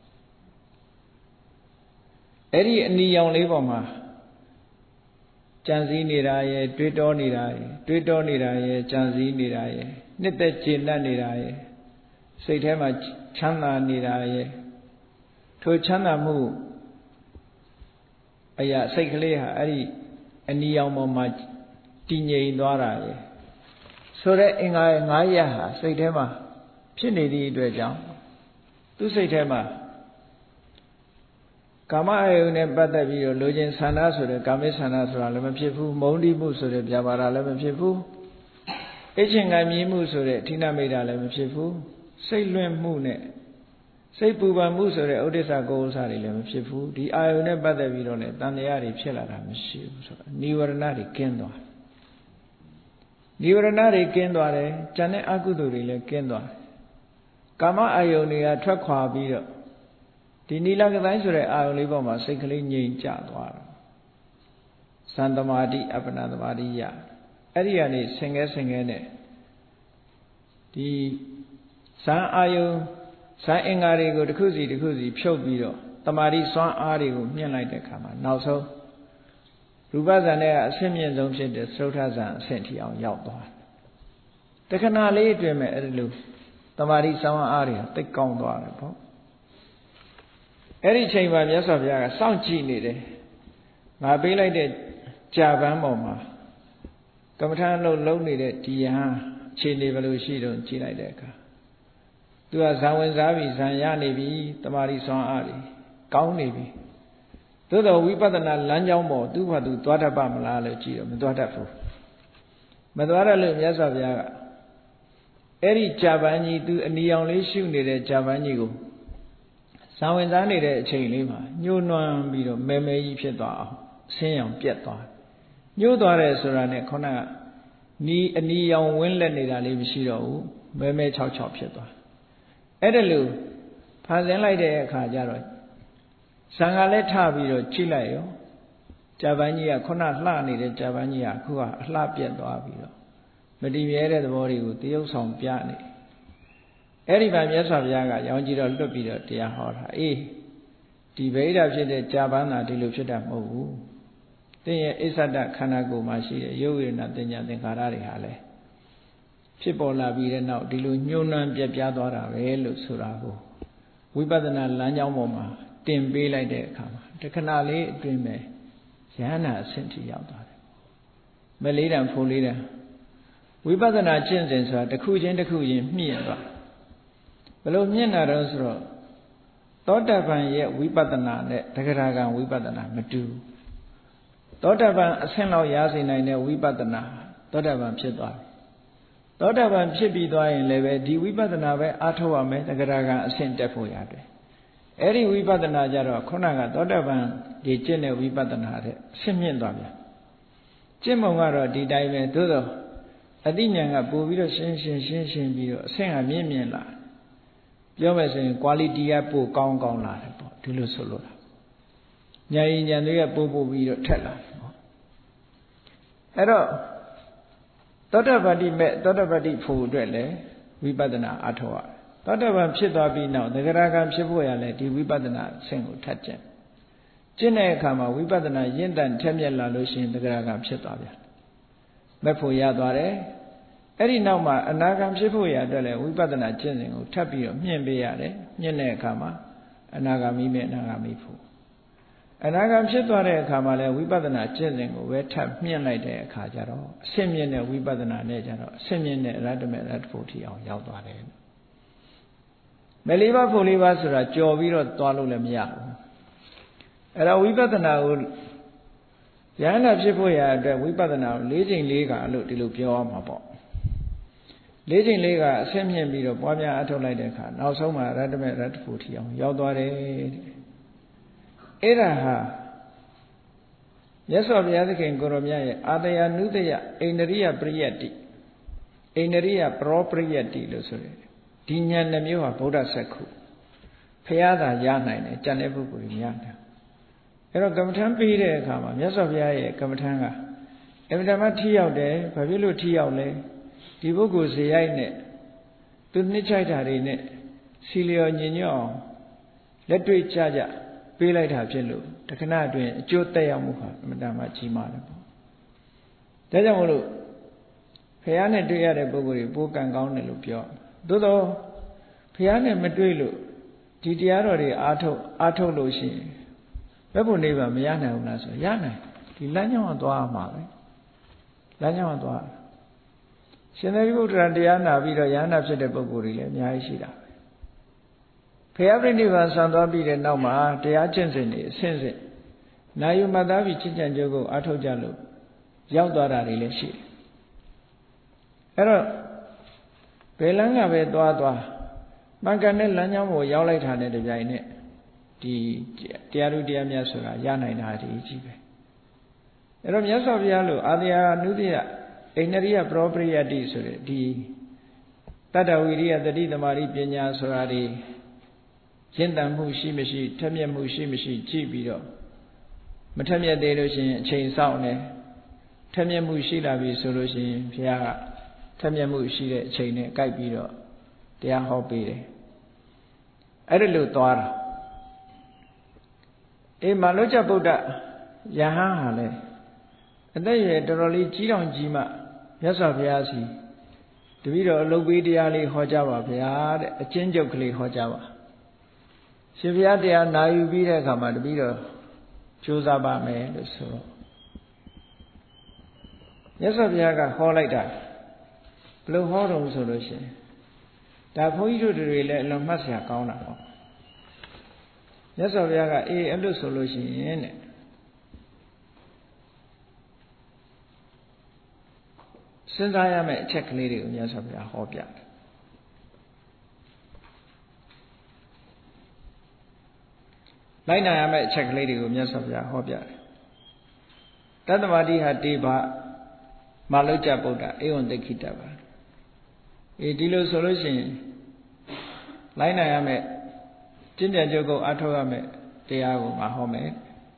အဲ့ဒီအနီရောင်လေးပေါ်မှာကြံစည်နေတာရဲ့တွေးတောနေတာရဲ့တွေးတောနေတာရဲ့ကြံစည်နေတာရဲ့နှစ်သက်ကျေနပ်နေတာရဲ့စိတ်ထဲမှာချမ်းသာနေတာရဲ့ထိုချမ်းသာမှုအရာစိတ်ကလေးဟာအဲ့ဒီအနီရောင်ပေါ်မှာတည်ငြိမ်သွားတာရဲ့ဆိုတဲ့အင်္ဂါရဲ့ငါးရပ်ဟာစိတ်ထဲမှာဖြစ်နေသည့်အတွက်ကြောင့်သူ့စိတ်ထဲမှာကာမအယုန်နဲ့ပတ်သက်ပြီးတော့လိုချင်ဆန္ဒဆိုတဲ့ကာမိဆန္ဒဆိုတာလည်းမဖြစ်ဘူးမုန်းတိမှုဆိုတဲ့ပြပါဒလည်းမဖြစ်ဘူးအချင်းငံမြည်မှုဆိုတဲ့ဌိနမိတ်တာလည်းမဖြစ်ဘူးစိတ်လွင့်မှုနဲ့စိတ်ပူပန်မှုဆိုတဲ့ဥဒိစ္စကိုဥစ္စာတွေလည်းမဖြစ်ဘူးဒီအာယုန်နဲ့ပတ်သက်ပြီးတော့လည်းတန်တရားတွေဖြစ်လာတာမရှိဘူးဆိုတော့နိဝရဏတွေကင်းသွားနိဝရဏတွေကင်းသွားတယ်ဉာဏ်နဲ့အကုသိုလ်တွေလည်းကင်းသွားတယ်ကာမအာယုန်တွေကထွက်ခွာပြီးတော့ဒီနီလကတိုင်းဆိုတဲ့အာယုန်လေးပေါ်မှာစိတ်ကလေးငြိမ်ကျသွားတယ်သံသမာဓိအပ္ပနာသမာဓိရအဲ့ဒီကနေဆင်ငဲဆင်ငဲနဲ့ဒီဇံအာယုန်ဇံအင်္ဂါတွေကိုတစ်ခုစီတစ်ခုစီဖြုတ်ပြီးတော့တမာဓိစွမ်းအားတွေကိုမြင့်လိုက်တဲ့အခါမှာနောက်ဆုံးရူပဇံနဲ့အဆင့်မြင့်ဆုံးဖြစ်တဲ့သရုပ်ထဇံအဆင့်ထိအောင်ရောက်သွားတယ်တခဏလေးအတွင်းမဲ့အဲ့ဒီလိုတမာဓိစွမ်းအားတွေသိပ်ကောင်းသွားတယ်ပေါ့အဲ့ဒီချိန်မှာမြတ်စွာဘုရားကစောင့်ကြည့်နေတယ်ငါပေးလိုက်တဲ့ကြာပန်းပေါ်မှာကမ္မထာလုံးလုံးနေတဲ့ဒီယဟန်အခြေအနေဘယ်လိုရှိတော့ကြည့်လိုက်တဲ့အခါသူကဇံဝင်စားပြီဇံရနေပြီတမာရီဆွမ်းအားတွေကောင်းနေပြီသို့တော်ဝိပဿနာလမ်းကြောင်းပေါ်သူ့ဘာသူသွားတတ်ပါမလားလို့ကြည့်တော့မသွားတတ်ဘူးမသွားရလို့မြတ်စွာဘုရားကအဲ့ဒီကြာပန်းကြီးသူအနီရောင်လေးရှုနေတဲ့ကြာပန်းကြီးကိုဇံဝင်စားနေတဲ့အချိန်လေးမှာညှိုးနွမ်းပြီးတော့မဲမဲကြီးဖြစ်သွားအောင်ဆင်းရောင်ပြက်သွားညှိုးသွားတယ်ဆိုတာနဲ့ခုနကနီးအနီရောင်ဝင်းလက်နေတာလေးမရှိတော့ဘူးမဲမဲချောက်ချောက်ဖြစ်သွားအဲ့ဒါလို့ဖန်ဆင်းလိုက်တဲ့အခါကျတော့ဇံကလည်းထပြီးတော့ကြည့်လိုက်ရောကြာပန်းကြီးကခုနလှနေတဲ့ကြာပန်းကြီးကအခုကအလှပြက်သွားပြီးတော့မတည်မြဲတဲ့သဘောတွေကိုတရုပ်ဆောင်ပြနေအဲ့ဒီမှာမြတ်စွာဘုရားကရောင်ကြည်တော့လွတ်ပြီးတော့တရားဟောတာအေးဒီဗိဓာဖြစ်တဲ့ကြာပန်းသာဒီလိုဖြစ်တာမဟုတ်ဘူးတင်းရဲ့အစ္ဆဒခန္ဓာကိုယ်မှာရှိတဲ့ရုပ်ဝေဒနာတင်ညာသင်္ခါရတွေဟာလည်းဖြစ်ပေါ်လာပြီးတဲ့နောက်ဒီလိုညှိုးနှံပြက်ပြားသွားတာပဲလို့ဆိုတာကိုဝိပဿနာလမ်းကြောင်းပေါ်မှာတင်ပေးလိုက်တဲ့အခါမှာတခဏလေးအတွင်းမဲ့ယဟနာအဆင့်ထိရောက်သွားတယ်မလေးတံဖိုးလေးတံဝိပဿနာကျင့်စဉ်ဆိုတာတစ်ခုချင်းတစ်ခုချင်းမြင့်သွားဘယ်လိုမြင့်တာတော့ဆိုတော့သောတပန်ရဲ့ဝိပဿနာနဲ့တဂရဂံဝိပဿနာမတူသောတပန်အဆင့်လောက်ရစေနိုင်တဲ့ဝိပဿနာသောတပန်ဖြစ်သွားတယ်သောတပန်ဖြစ်ပြီးသွားရင်လည်းပဲဒီဝိပဿနာပဲအားထုတ်ရမယ်တဂရဂံအဆင့်တက်ဖို့ရတယ်အဲ့ဒီဝိပဿနာကြတော့ခုနကသောတပန်ဒီကျင့်တဲ့ဝိပဿနာတဲ့အဆင့်မြင့်သွားပြန်ကျင့်ပုံကတော့ဒီတိုင်းပဲသို့သောအသိဉာဏ်ကပို့ပြီးတော့ရှင်းရှင်းရှင်းရှင်းပြီးတော့အဆင့်ကမြင့်မြင့်လာပြောမယ်ဆိုရင် quality ကပိုကောင်းကောင်းလာတယ်ပေါ့ဒီလိုဆိုလို့ဉာဏ်ဉာဏ်တွေကပို့ပို့ပြီးတော့ထက်လာတယ်ပေါ့အဲ့တော့သောတပတ္တိမဲ့သောတပတ္တိဖို့အတွက်လည်းဝိပဿနာအားထုတ်ရတယ်သောတပန်ဖြစ်သွားပြီးနောက်သဂရကံဖြစ်ဖို့ရလဲဒီဝိပဿနာအဆင့်ကိုထပ်ကျင့်ကျင့်တဲ့အခါမှာဝိပဿနာရင့်တန်ထက်မြက်လာလို့ရှိရင်သဂရကံဖြစ်သွားပြန်မဲ့ဖို့ရသွားတယ်အဲ့ဒီနောက်မှာအနာဂံဖြစ်ဖို့ရအတွက်လဲဝိပဿနာကျင့်စဉ်ကိုထပ်ပြီးတော့မြင့်ပေးရတယ်မြင့်တဲ့အခါမှာအနာဂါမိမဲ့အနာဂါမိဖို့အနာဂံဖြစ်သွားတဲ့အခါမှာလဲဝိပဿနာကျင့်စဉ်ကိုပဲထပ်မြင့်လိုက်တဲ့အခါကျတော့အဆင့်မြင့်တဲ့ဝိပဿနာနဲ့ကျတော့အဆင့်မြင့်တဲ့အရဟတမေအရဟတဖို့ထိအောင်ရောက်သွားတယ်မဲ့လေးပါးဖို့လေးပါးဆိုတာကြော်ပြီးတော့သွားလို့လည်းမရဘူးအဲ့တော့ဝိပဿနာကိုဉာဏ်နဲ့ဖြစ်ဖို့ရအတွက်ဝိပဿနာကို၄ချိန်၄ခါလို့ဒီလိုပြောရမှာပေါ့၄ချိန်၄ခါအဆင့်မြင့်ပြီးတော့ပွားများအထုတ်လိုက်တဲ့အခါနောက်ဆုံးမှာအရဟတမေအရဟတဖို့ထိအောင်ရောက်သွားတယ်အဲ့ဒါဟာမြတ်စွာဘုရားသခင်ကိုရောမြတ်ရဲ့အာတယနုတယအိန္ဒရိယပရိယတ္တိအိန္ဒရိယပရောပရိယတ္တိလို့ဆိုတယ်ဒီဉာဏ်နှမျိုးဟာဗုဒ္ဓဆက်ခုဖရာသာရနိုင်တယ်ကြံတဲ့ပုဂ္ဂိုလ်ကြီးမရနိုင်အဲ့တော့ကမ္မထမ်းပြီးတဲ့အခါမှာမြတ်စွာဘုရားရဲ့ကမ္မထမ်းကအမြဲတမ်းထိရောက်တယ်ဘာဖြစ်လို့ထိရောက်လဲဒီပုဂ္ဂိုလ်ဇေယိုက်နဲ့သူနှစ်ချိုက်တာတွေနဲ့စီလျော်ညင်ညွတ်အောင်လက်တွေ့ကြကြပေးလိုက်တာဖြစ်လို့တခဏအတွင်းအကျိုးသက်ရောက်မှုဟာအမြဲတမ်းကြီးမားတယ်ပေါ့ဒါကြောင့်မို့လို့ဖရာနဲ့တွေ့ရတဲ့ပုဂ္ဂိုလ်တွေပိုကံကောင်းတယ်လို့ပြောသို့သောဖရာနဲ့မတွေ့လို့ဒီတရားတော်တွေအားထုတ်အားထုတ်လို့ရှိရင်ဘယ်ဖို့နေပါမရနိုင်ဘူးလားဆိုရနိုင်ဒီလမ်းကြောင်းကသွားရမှာပဲလမ်းကြောင်းကသွားရှင်သာရိပုတ္တရာတရားနာပြီးတော့ယန္တာဖြစ်တဲ့ပုဂ္ဂိုလ်တွေလည်းအများကြီးရှိတာပဲဖရာပြိဋိဘံဆံသွားပြီးတဲ့နောက်မှာတရားကျင့်စဉ်တွေအဆင့်ဆင့်နာယုမှတ်သားပြီးချစ်ကြံကြိုးကိုအားထုတ်ကြလို့ရောက်သွားတာတွေလည်းရှိတယ်အဲ့တော့ဘယ်လမ်းကပဲသွားသွားမှန်ကန်တဲ့လမ်းကြောင်းကိုရောက်လိုက်တာနဲ့တပြိုင်နက်ဒီတရားဓုတရားမြတ်ဆိုတာရနိုင်တာဒီကြီးပဲအဲ့တော့မြတ်စွာဘုရားလို့အာတယနုတယအိန္ဒရိယပရောပရိယတ္တိဆိုတဲ့ဒီတတ္တဝိရိယတတိသမารိပညာဆိုတာဒီရင့်တန်မှုရှိမရှိထက်မြက်မှုရှိမရှိကြည့်ပြီးတော့မထက်မြက်သေးလို့ရှိရင်အချိန်စောင့်နေထက်မြက်မှုရှိလာပြီဆိုလို့ရှိရင်ဘုရားကထက်မြက်မှုရှိတဲ့အချိန်နဲ့ကြိုက်ပြီးတော့တရားဟောပေးတယ်အဲ့ဒါလို့သွားတာအေးမာလုကျဗုဒ္ဓယဟန်ဟာလေအသက်ရွယ်တော်တော်လေးကြီးတော်ကြီးမှမြတ်စွာဘုရားစီတပည့်တော်အလုပ်ပေးတရားလေးဟောကြားပါဗျာတဲ့အချင်းကျုပ်ကလေးဟောကြားပါရှင်ဘုရားတရားနာယူပြီးတဲ့အခါမှာတပည့်တော်ကြိုးစားပါမယ်လို့ဆိုတော့မြတ်စွာဘုရားကဟောလိုက်တာဘယ်လိုဟောတော်ဆိုလို့ရှိရင်ဒါဘုန်းကြီးတို့တွေလည်းအလွန်မှတ်စရာကောင်းတာပေါ့မြတ်စွာဘုရားကအေးအဲ့လိုဆိုလို့ရှိရင်တဲ့စဉ်းစားရမယ့်အချက်ကလေးတွေကိုမြတ်စွာဘုရားဟောပြတယ်လိုက်နာရမယ့်အချက်ကလေးတွေကိုမြတ်စွာဘုရားဟောပြတယ်တတ္တဝတိဟာတေဘမာလုကျဗုဒ္ဓဧဝံတိခိတပါအေးဒီလိုဆိုလို့ရှိရင်လိုက်နာရမယ့်ကျင့်ကြံကြုတ်ကိုအထောက်ရမယ့်တရားကိုငါဟောမယ်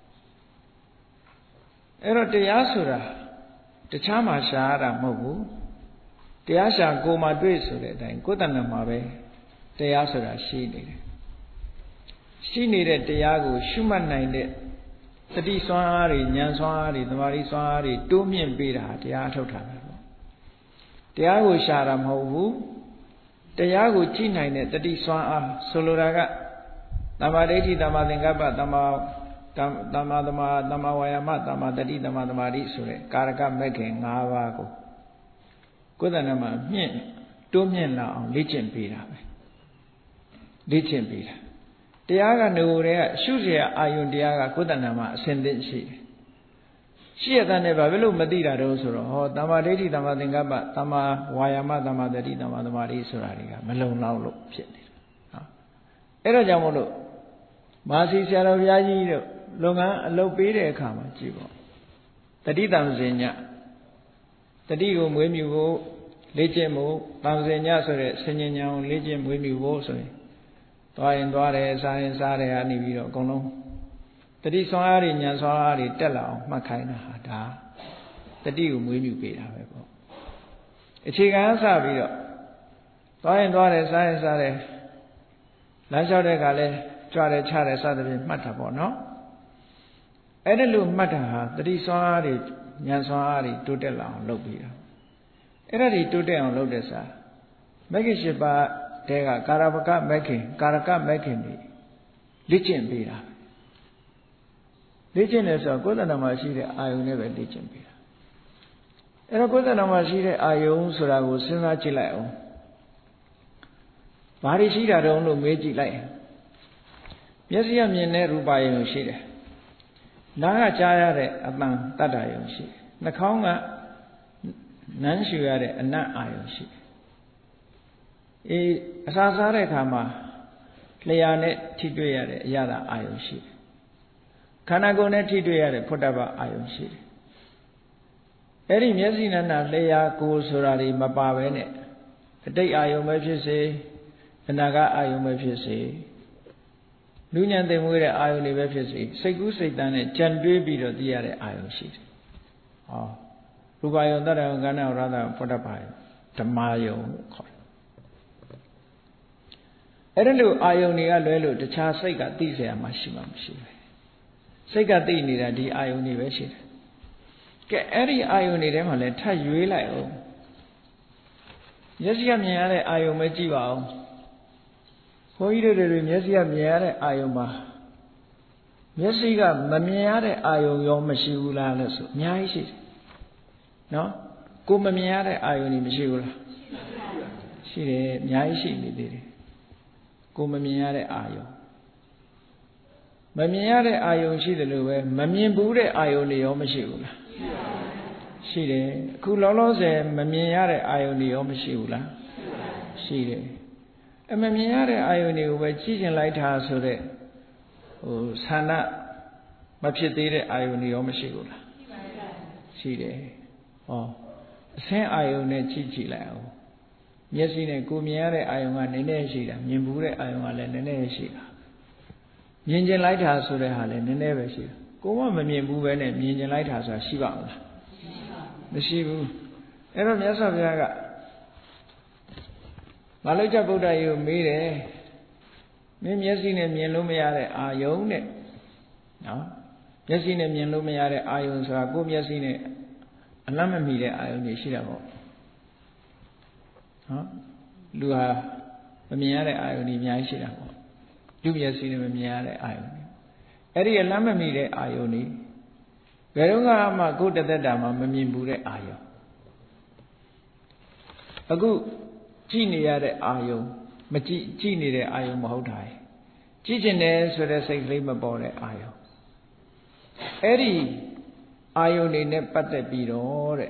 အဲ့တော့တရားဆိုတာတခြားမှာရှားရတာမဟုတ်ဘူးတရားရှာကိုယ်မှာတွေ့ဆိုတဲ့အတိုင်းကိုယ်တဏ္ဍာမှာပဲတရားဆိုတာရှိနေတယ်ရှိနေတဲ့တရားကိုရှုမှတ်နိုင်တဲ့တတိစွမ်းအားတွေဉာဏ်စွမ်းအားတွေသမာဓိစွမ်းအားတွေတိုးမြင့်ပေးတာတရားအထုတ်တာပဲပေါ့တရားကိုရှာတာမဟုတ်ဘူးတရားကိုကြည့်နိုင်တဲ့တတိစွမ်းအားဆိုလိုတာကသမ္မာဒိဋ္ဌိသမ္မာသင်္ကပ္ပသမ္မာသမ္မာသမ္မာသမ္မာဝါယာမသမ္မာတတိသမ္မာသမာဓိဆိုတဲ့ကာရကမဲ့ခင်၅ပါးကိုကိုယ်တဏ္ဍမှာမြင့်တိုးမြင့်လာအောင်လေ့ကျင့်ပေးတာပဲလေ့ကျင့်ပေးတာတရားကငိုတဲ့ရှုเสียအာယုန်တရားကကိုယ်တဏ္ဍမှာအစဉ်သင့်ရှိတယ်ရှိရတဲ့နဲ့ဘာဖြစ်လို့မသိတာတော့ဆိုတော့ဟောသမ္မာဒိဋ္ဌိသမ္မာသင်္ကပ္ပသမ္မာဝါယာမသမ္မာတတိသမ္မာသမာဓိဆိုတာတွေကမလုံလောက်လို့ဖြစ်နေတယ်ဟာအဲ့ဒါကြောင့်မို့လို့မာစီဆရာတော်ဘုရားကြီးတို့လုပ်ငန်းအလုပ်ပေးတဲ့အခါမှာကြည့်ပေါ့တတိတံစင်ညတတိကိုမွေးမြူဖို့လေ့ကျင့်မှုတန်စင်ညဆိုတဲ့ဆင်ញဉာဏ်ကိုလေ့ကျင့်မွေးမြူဖို့ဆိုရင်သွားရင်သွားတယ်စားရင်စားတယ်ကနေပြီးတော့အကုန်လုံးတတိဆွမ်းအားတွေဉာဏ်ဆွမ်းအားတွေတက်လာအောင်မှတ်ခိုင်းတာဟာဒါတတိကိုမွေးမြူပေးတာပဲပေါ့အခြေခံအစပြီးတော့သွားရင်သွားတယ်စားရင်စားတယ်လမ်းလျှောက်တဲ့ကလည်းကြွတယ်ချတယ်စသဖြင့်မှတ်တာပေါ့နော်အဲ့ဒါလို့မှတ်တာဟာတတိဆွမ်းအားတွေဉာဏ်ဆွမ်းအားတွေတိုးတက်လာအောင်လုပ်ပေးတာအဲ့ဒါတွေတိုးတက်အောင်လုပ်တဲ့စားမဂ္ဂင်၈ပါးတဲကကာရပကမဂ္ဂင်ကာရကမဂ္ဂင်တွေလေ့ကျင့်ပေးတာလေ့ကျင့်တယ်ဆိုတော့ကိုယ်တဏ္ဍာမှာရှိတဲ့အာယုန်နဲ့ပဲလေ့ကျင့်ပေးတာအဲ့တော့ကိုယ်တဏ္ဍာမှာရှိတဲ့အာယုန်ဆိုတာကိုစဉ်းစားကြည့်လိုက်အောင်ဘာတွေရှိတာတုံးလို့မေးကြည့်လိုက်မျက်စိကမြင်တဲ့ရူပယုံရှိတယ်နားကကြားရတဲ့အသံတတ္တယုံရှိတယ်နှာခေါင်းကနမ်းရှူရတဲ့အနတ်အာယုံရှိတယ်အေးအစာစားတဲ့အခါမှာလျှာနဲ့ထိတွေ့ရတဲ့အရာသာအာယုံရှိတယ်ခန္ဓာကိုယ်နဲ့ထိတွေ့ရတဲ့ဖုတ္တဗအာယုံရှိတယ်အဲ့ဒီမျက်စိနဲ့နာလျှာကိုယ်ဆိုတာတွေမပါဘဲနဲ့အတိတ်အာယုံပဲဖြစ်စေအနာဂတ်အာယုံပဲဖြစ်စေလူဉဏ်သိမ်မွေးတဲ့အာယုန်တွေပဲဖြစ်စေစိတ်ကူးစိတ်တန်းနဲ့ကြံတွေးပြီးတော့သိရတဲ့အာယုန်ရှိတယ်။ဟောရူပယုံတတ္တယုံကဏ္ဍရတ္တဖုတ္တဗယုံဓမ္မယုံလို့ခေါ်တယ်။အဲ့ဒါလို့အာယုန်တွေကလွဲလို့တခြားစိတ်ကသိเสียမှရှိမှမရှိပဲ။စိတ်ကသိနေတာဒီအာယုန်တွေပဲရှိတယ်။ကဲအဲ့ဒီအာယုန်တွေထဲမှာလည်းထပ်ရွေးလိုက်အောင်။မျက်စိကမြင်ရတဲ့အာယုန်ပဲကြည့်ပါဦး။ဘုန်းကြီးတို့တွေမျက်စိကမြင်ရတဲ့အာယုံမှာမျက်စိကမမြင်ရတဲ့အာယုံရောမရှိဘူးလားလို့ဆိုအများကြီးရှိတယ်နော်ကိုမမြင်ရတဲ့အာယုံတွေမရှိဘူးလားရှိတယ်အများကြီးရှိနေသေးတယ်ကိုမမြင်ရတဲ့အာယုံမမြင်ရတဲ့အာယုံရှိတယ်လို့ပဲမမြင်ဘူးတဲ့အာယုံတွေရောမရှိဘူးလားရှိတယ်အခုလောလောဆယ်မမြင်ရတဲ့အာယုံတွေရောမရှိဘူးလားရှိတယ်အမမြင်ရတဲ့အာယုန်တွေကိုပဲကြည့်ကျင်လိုက်တာဆိုတဲ့ဟိုဆန္ဒမဖြစ်သေးတဲ့အာယုန်တွေရောမရှိဘူးလားရှိတယ်ဟောအဆင်းအာယုန်နဲ့ကြည့်ကြည့်လိုက်အောင်မျက်စိနဲ့ကိုမြင်ရတဲ့အာယုန်ကနည်းနည်းရှိတာမြင်ဘူးတဲ့အာယုန်ကလည်းနည်းနည်းရှိတာမြင်ကျင်လိုက်တာဆိုတဲ့ဟာလည်းနည်းနည်းပဲရှိတာကိုမမမြင်ဘူးပဲနဲ့မြင်ကျင်လိုက်တာဆိုတာရှိပါမလားမရှိဘူးအဲ့တော့မြတ်စွာဘုရားကမလုကျဗုဒ္ဓယေကိုမေးတယ်မင်းမျက်စိနဲ့မြင်လို့မရတဲ့အာယုံတဲ့နော်မျက်စိနဲ့မြင်လို့မရတဲ့အာယုံဆိုတာကိုယ်မျက်စိနဲ့အလတ်မမီတဲ့အာယုံတွေရှိတာပေါ့နော်လူဟာမမြင်ရတဲ့အာယုံတွေအများကြီးရှိတာပေါ့လူမျက်စိနဲ့မမြင်ရတဲ့အာယုံတွေအဲ့ဒီအလတ်မမီတဲ့အာယုံတွေဘယ်တော့မှကိုယ်တသက်တာမှာမမြင်ဘူးတဲ့အာယုံအခုကြည့်နေရတဲ့အာယုံမကြည့်ကြည့်နေတဲ့အာယုံမဟုတ်တာကြည့်ကျင်တယ်ဆိုတဲ့စိတ်ကလေးမပေါ်တဲ့အာယုံအဲ့ဒီအာယုံတွေနဲ့ပတ်သက်ပြီးတော့တဲ့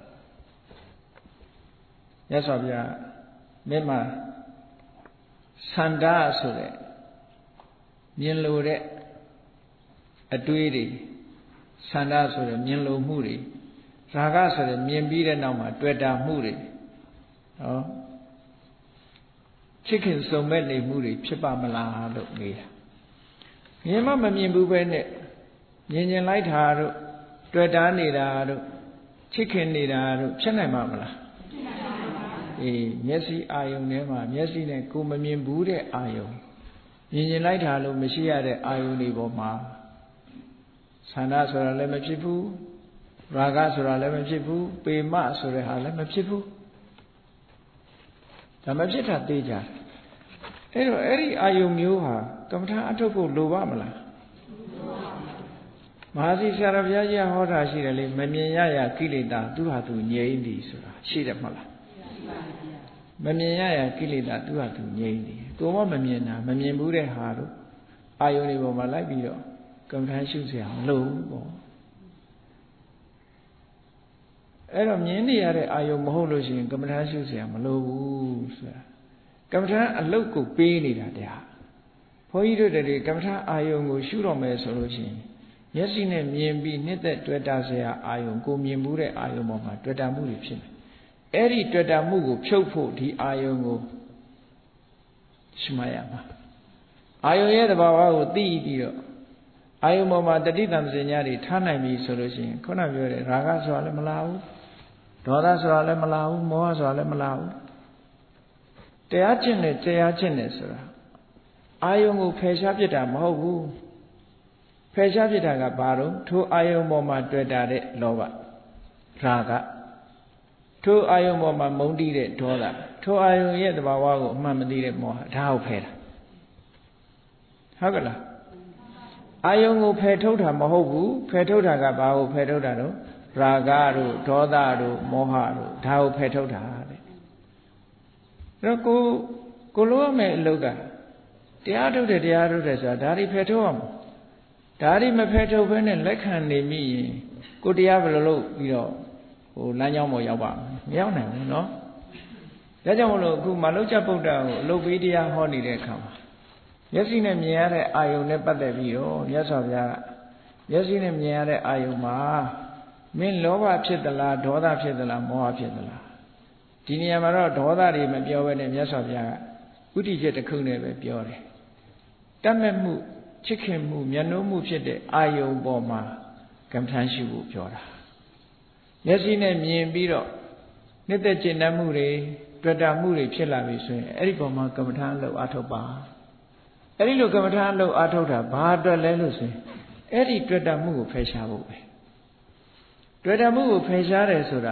မြတ်စွာဘုရားမြတ်မှာသန္တာဆိုတဲ့မြင်လို့တဲ့အတွေးတွေသန္တာဆိုတဲ့မြင်လို့မှုတွေရာဂဆိုတဲ့မြင်ပြီးတဲ့နောက်မှာတွေ့တာမှုတွေဟောချစ်ခင်စုံမဲ့နေမှုတွေဖြစ်ပါမလားလို့မေးတာမြင်မှမမြင်ဘူးပဲနဲ့မြင်ကျင်လိုက်တာတို့တွေ့တာနေတာတို့ချစ်ခင်နေတာတို့ဖြစ်နိုင်မှာမလားအေးမျက်စိအာယုံထဲမှာမျက်စိနဲ့ကိုမမြင်ဘူးတဲ့အာယုံမြင်ကျင်လိုက်တာလို့မရှိရတဲ့အာယုံတွေပေါ်မှာသန္တာဆိုတာလည်းမဖြစ်ဘူးရာဂဆိုတာလည်းမဖြစ်ဘူးပေမဆိုတဲ့ဟာလည်းမဖြစ်ဘူးဒါမဖြစ်တာသိကြတယ်အဲ့တော့အဲ့ဒီအာယုံမျိုးဟာကမ္မထာအထုတ်ဖို့လိုပါမလားမဟာစီဆရာတော်ဘုရားကြီးဟောတာရှိတယ်လေမမြင်ရရကိလေသာသူဟာသူငြိမ့်သည်ဆိုတာရှိတယ်မဟုတ်လားမမြင်ရရကိလေသာသူဟာသူငြိမ့်သည်ကိုမမမြင်တာမမြင်ဘူးတဲ့ဟာတို့အာယုံတွေပေါ်မှာလိုက်ပြီးတော့ကမ္မထာရှုเสียမလို့ပေါ့အဲ့တော့မြင်နေရတဲ့အာယုံမဟုတ်လို့ရှိရင်ကမ္မထာရှုเสียမလို့ဘူးဆိုတာကမ္မထာအလုတ်ကိုပေးနေတာတရားဘုန်းကြီးတို့တွေကမ္မထာအာယုံကိုရှုတော့မယ်ဆိုလို့ရှိရင်မျက်စိနဲ့မြင်ပြီးနှစ်သက်တွေ့တာเสียအာယုံကိုမြင်မှုတဲ့အာယုံပေါ်မှာတွေ့တာမှုတွေဖြစ်မယ်အဲ့ဒီတွေ့တာမှုကိုဖြုတ်ဖို့ဒီအာယုံကိုရှုမှတ်ရမှာအာယုံရဲ့သဘာဝကိုသိပြီးတော့အာယုံပေါ်မှာတတိတံပစညာတွေထားနိုင်ပြီဆိုလို့ရှိရင်ခုနပြောတဲ့ရာဂဆိုတာလည်းမလာဘူးဒေါသဆိုတာလည်းမလာဘူးမောဟဆိုတာလည်းမလာဘူးတရားကျင့်တယ်တရားကျင့်တယ်ဆိုတာအာယုံကိုဖယ်ရှားပြစ်တာမဟုတ်ဘူးဖယ်ရှားပြစ်တာကဘာလို့ထိုအာယုံပေါ်မှာတွေ့တာတဲ့လောဘရာဂထိုအာယုံပေါ်မှာမုန်းတီးတဲ့ဒေါသထိုအာယုံရဲ့သဘာဝကိုအမှန်မသိတဲ့မောဟဒါကိုဖယ်တာဟုတ်ကလားအာယုံကိုဖယ်ထုတ်တာမဟုတ်ဘူးဖယ်ထုတ်တာကဘာကိုဖယ်ထုတ်တာတော့ရာဂတို့ဒေါသတို့မောဟတို့ဒါကိုဖယ်ထုတ်တာတဲ့တော့ကိုကိုလိုရမယ့်အလုပ်ကတရားထုတ်တယ်တရားထုတ်တယ်ဆိုတာဒါတွေဖယ်ထုတ်အောင်ဒါတွေမဖယ်ထုတ်ဘဲနဲ့လက်ခံနေမိရင်ကိုတရားဘယ်လိုလုပ်ပြီးတော့ဟိုလမ်းကြောင်းပေါ်ရောက်ပါမရောက်နိုင်ဘူးเนาะဒါကြောင့်မလို့အခုမလုတ်ချက်ဗုဒ္ဓကိုအလုပ်ပေးတရားဟောနေတဲ့အခါမှာမျက်စိနဲ့မြင်ရတဲ့အာယုံနဲ့ပတ်သက်ပြီးတော့မြတ်စွာဘုရားကမျက်စိနဲ့မြင်ရတဲ့အာယုံမှာမင်းလောဘဖြစ်သလားဒေါသဖြစ်သလားမောဟဖြစ်သလားဒီနေရာမှာတော့ဒေါသတွေမပြောဘဲနဲ့မြတ်စွာဘုရားကဥဒိချက်တစ်ခုနဲ့ပဲပြောတယ်တတ်မဲ့မှုချစ်ခင်မှုမျက်နှာမှုဖြစ်တဲ့အာယုံပေါ်မှာကမ္မထမ်းရှိဖို့ပြောတာမျက်စိနဲ့မြင်ပြီးတော့နှစ်သက်ကျင့်တတ်မှုတွေတွေ့တာမှုတွေဖြစ်လာပြီဆိုရင်အဲ့ဒီပေါ်မှာကမ္မထမ်းအလုပ်အားထုတ်ပါအဲ့ဒီလိုကမ္မထမ်းအလုပ်အားထုတ်တာဘာအတွက်လဲလို့ဆိုရင်အဲ့ဒီတွေ့တာမှုကိုဖယ်ရှားဖို့ပဲတွေ့တာမှုကိုဖယ်ရှားတယ်ဆိုတာ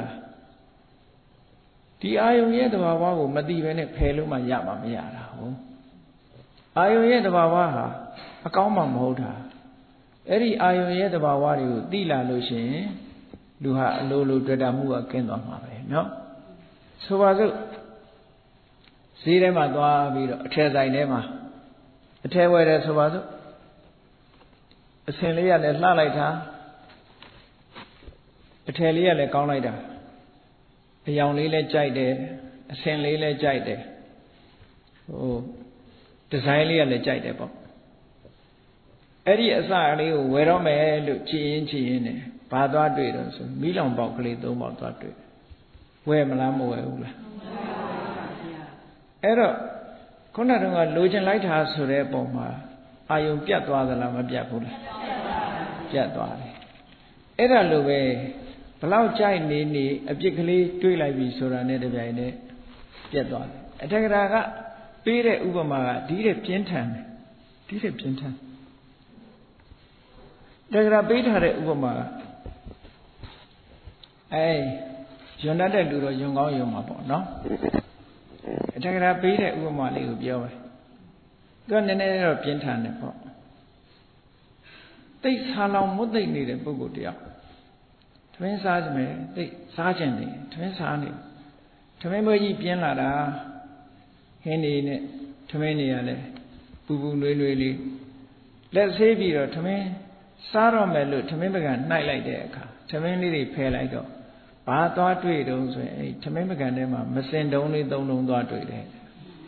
ဒီအာယုံရဲ့သဘာဝကိုမသိဘဲနဲ့ဖယ်လို့မှရမှာမရတာဟုတ်အာယုံရဲ့သဘာဝဟာအကောင်းမှမဟုတ်တာအဲ့ဒီအာယုံရဲ့သဘာဝတွေကိုသိလာလို့ရှိရင်လူဟာအလိုလိုတွေ့တာမှုကကင်းသွားမှာပဲเนาะဆိုပါစို့ဈေးထဲမှာသွားပြီးတော့အထည်ဆိုင်ထဲမှာအထည်ဝယ်တယ်ဆိုပါစို့အစင်လေးကလည်းလှလိုက်တာအထည်လေးကလည်းကောင်းလိုက်တာအယောင်လေးလည်းကြိုက်တယ်အစင်လေးလည်းကြိုက်တယ်ဟိုဒီဇိုင်းလေးကလည်းကြိုက်တယ်ပေါ့အဲ့ဒီအစလေးကိုဝယ်တော့မယ်လို့ကြည်ရင်ကြည်ရင်နဲ့ဘာသွားတွေ့တော့ဆိုမီးလောင်ပေါက်ကလေးသုံးပေါက်သွားတွေ့ဝယ်မလားမဝယ်ဘူးလားအဲ့တော့ခုနတုန်းကလိုချင်လိုက်တာဆိုတဲ့ပုံမှာအာယုံပြတ်သွားသလားမပြတ်ဘူးလားပြတ်သွားတယ်အဲ့ဒါလိုပဲဘလောက်ကြိုက်နေနေအပြစ်ကလေးတွေးလိုက်ပြီဆိုတာနဲ့တပြိုင်နက်ပြတ်သွားတယ်အထက်ကရာကပေးတဲ့ဥပမာကဒီတဲ့ပြင်းထန်တယ်ဒီတဲ့ပြင်းထန်တကယ်ပေးထားတဲ့ဥပမာအဲယွန်းတတ်တဲ့လူတော့ယွန်းကောင်းယွန်းမှာပေါ့နော်အထက်ကရာပေးတဲ့ဥပမာလေးကိုပြောမယ်သူကနည်းနည်းတော့ပြင်းထန်တယ်ပေါ့သိဆာလောင်မွတ်သိမ့်နေတဲ့ပုဂ္ဂိုလ်တယောက်ထမင်းစားကြမယ်သိစားခြင်းနေထမင်းစားနေထမင်းမွေးကြီးပြင်းလာတာဟင်းနေနဲ့ထမင်းနေရလဲပူပူနွေးနွေးလေးလက်ဆေးပြီးတော့ထမင်းစားတော့မယ်လို့ထမင်းပကံနှိုက်လိုက်တဲ့အခါထမင်းလေးတွေဖယ်လိုက်တော့ဘာသွားတွေ့တုံးဆိုရင်အဲထမင်းပကံထဲမှာမစင်တုံးလေးသုံးလုံးသွားတွေ့တယ်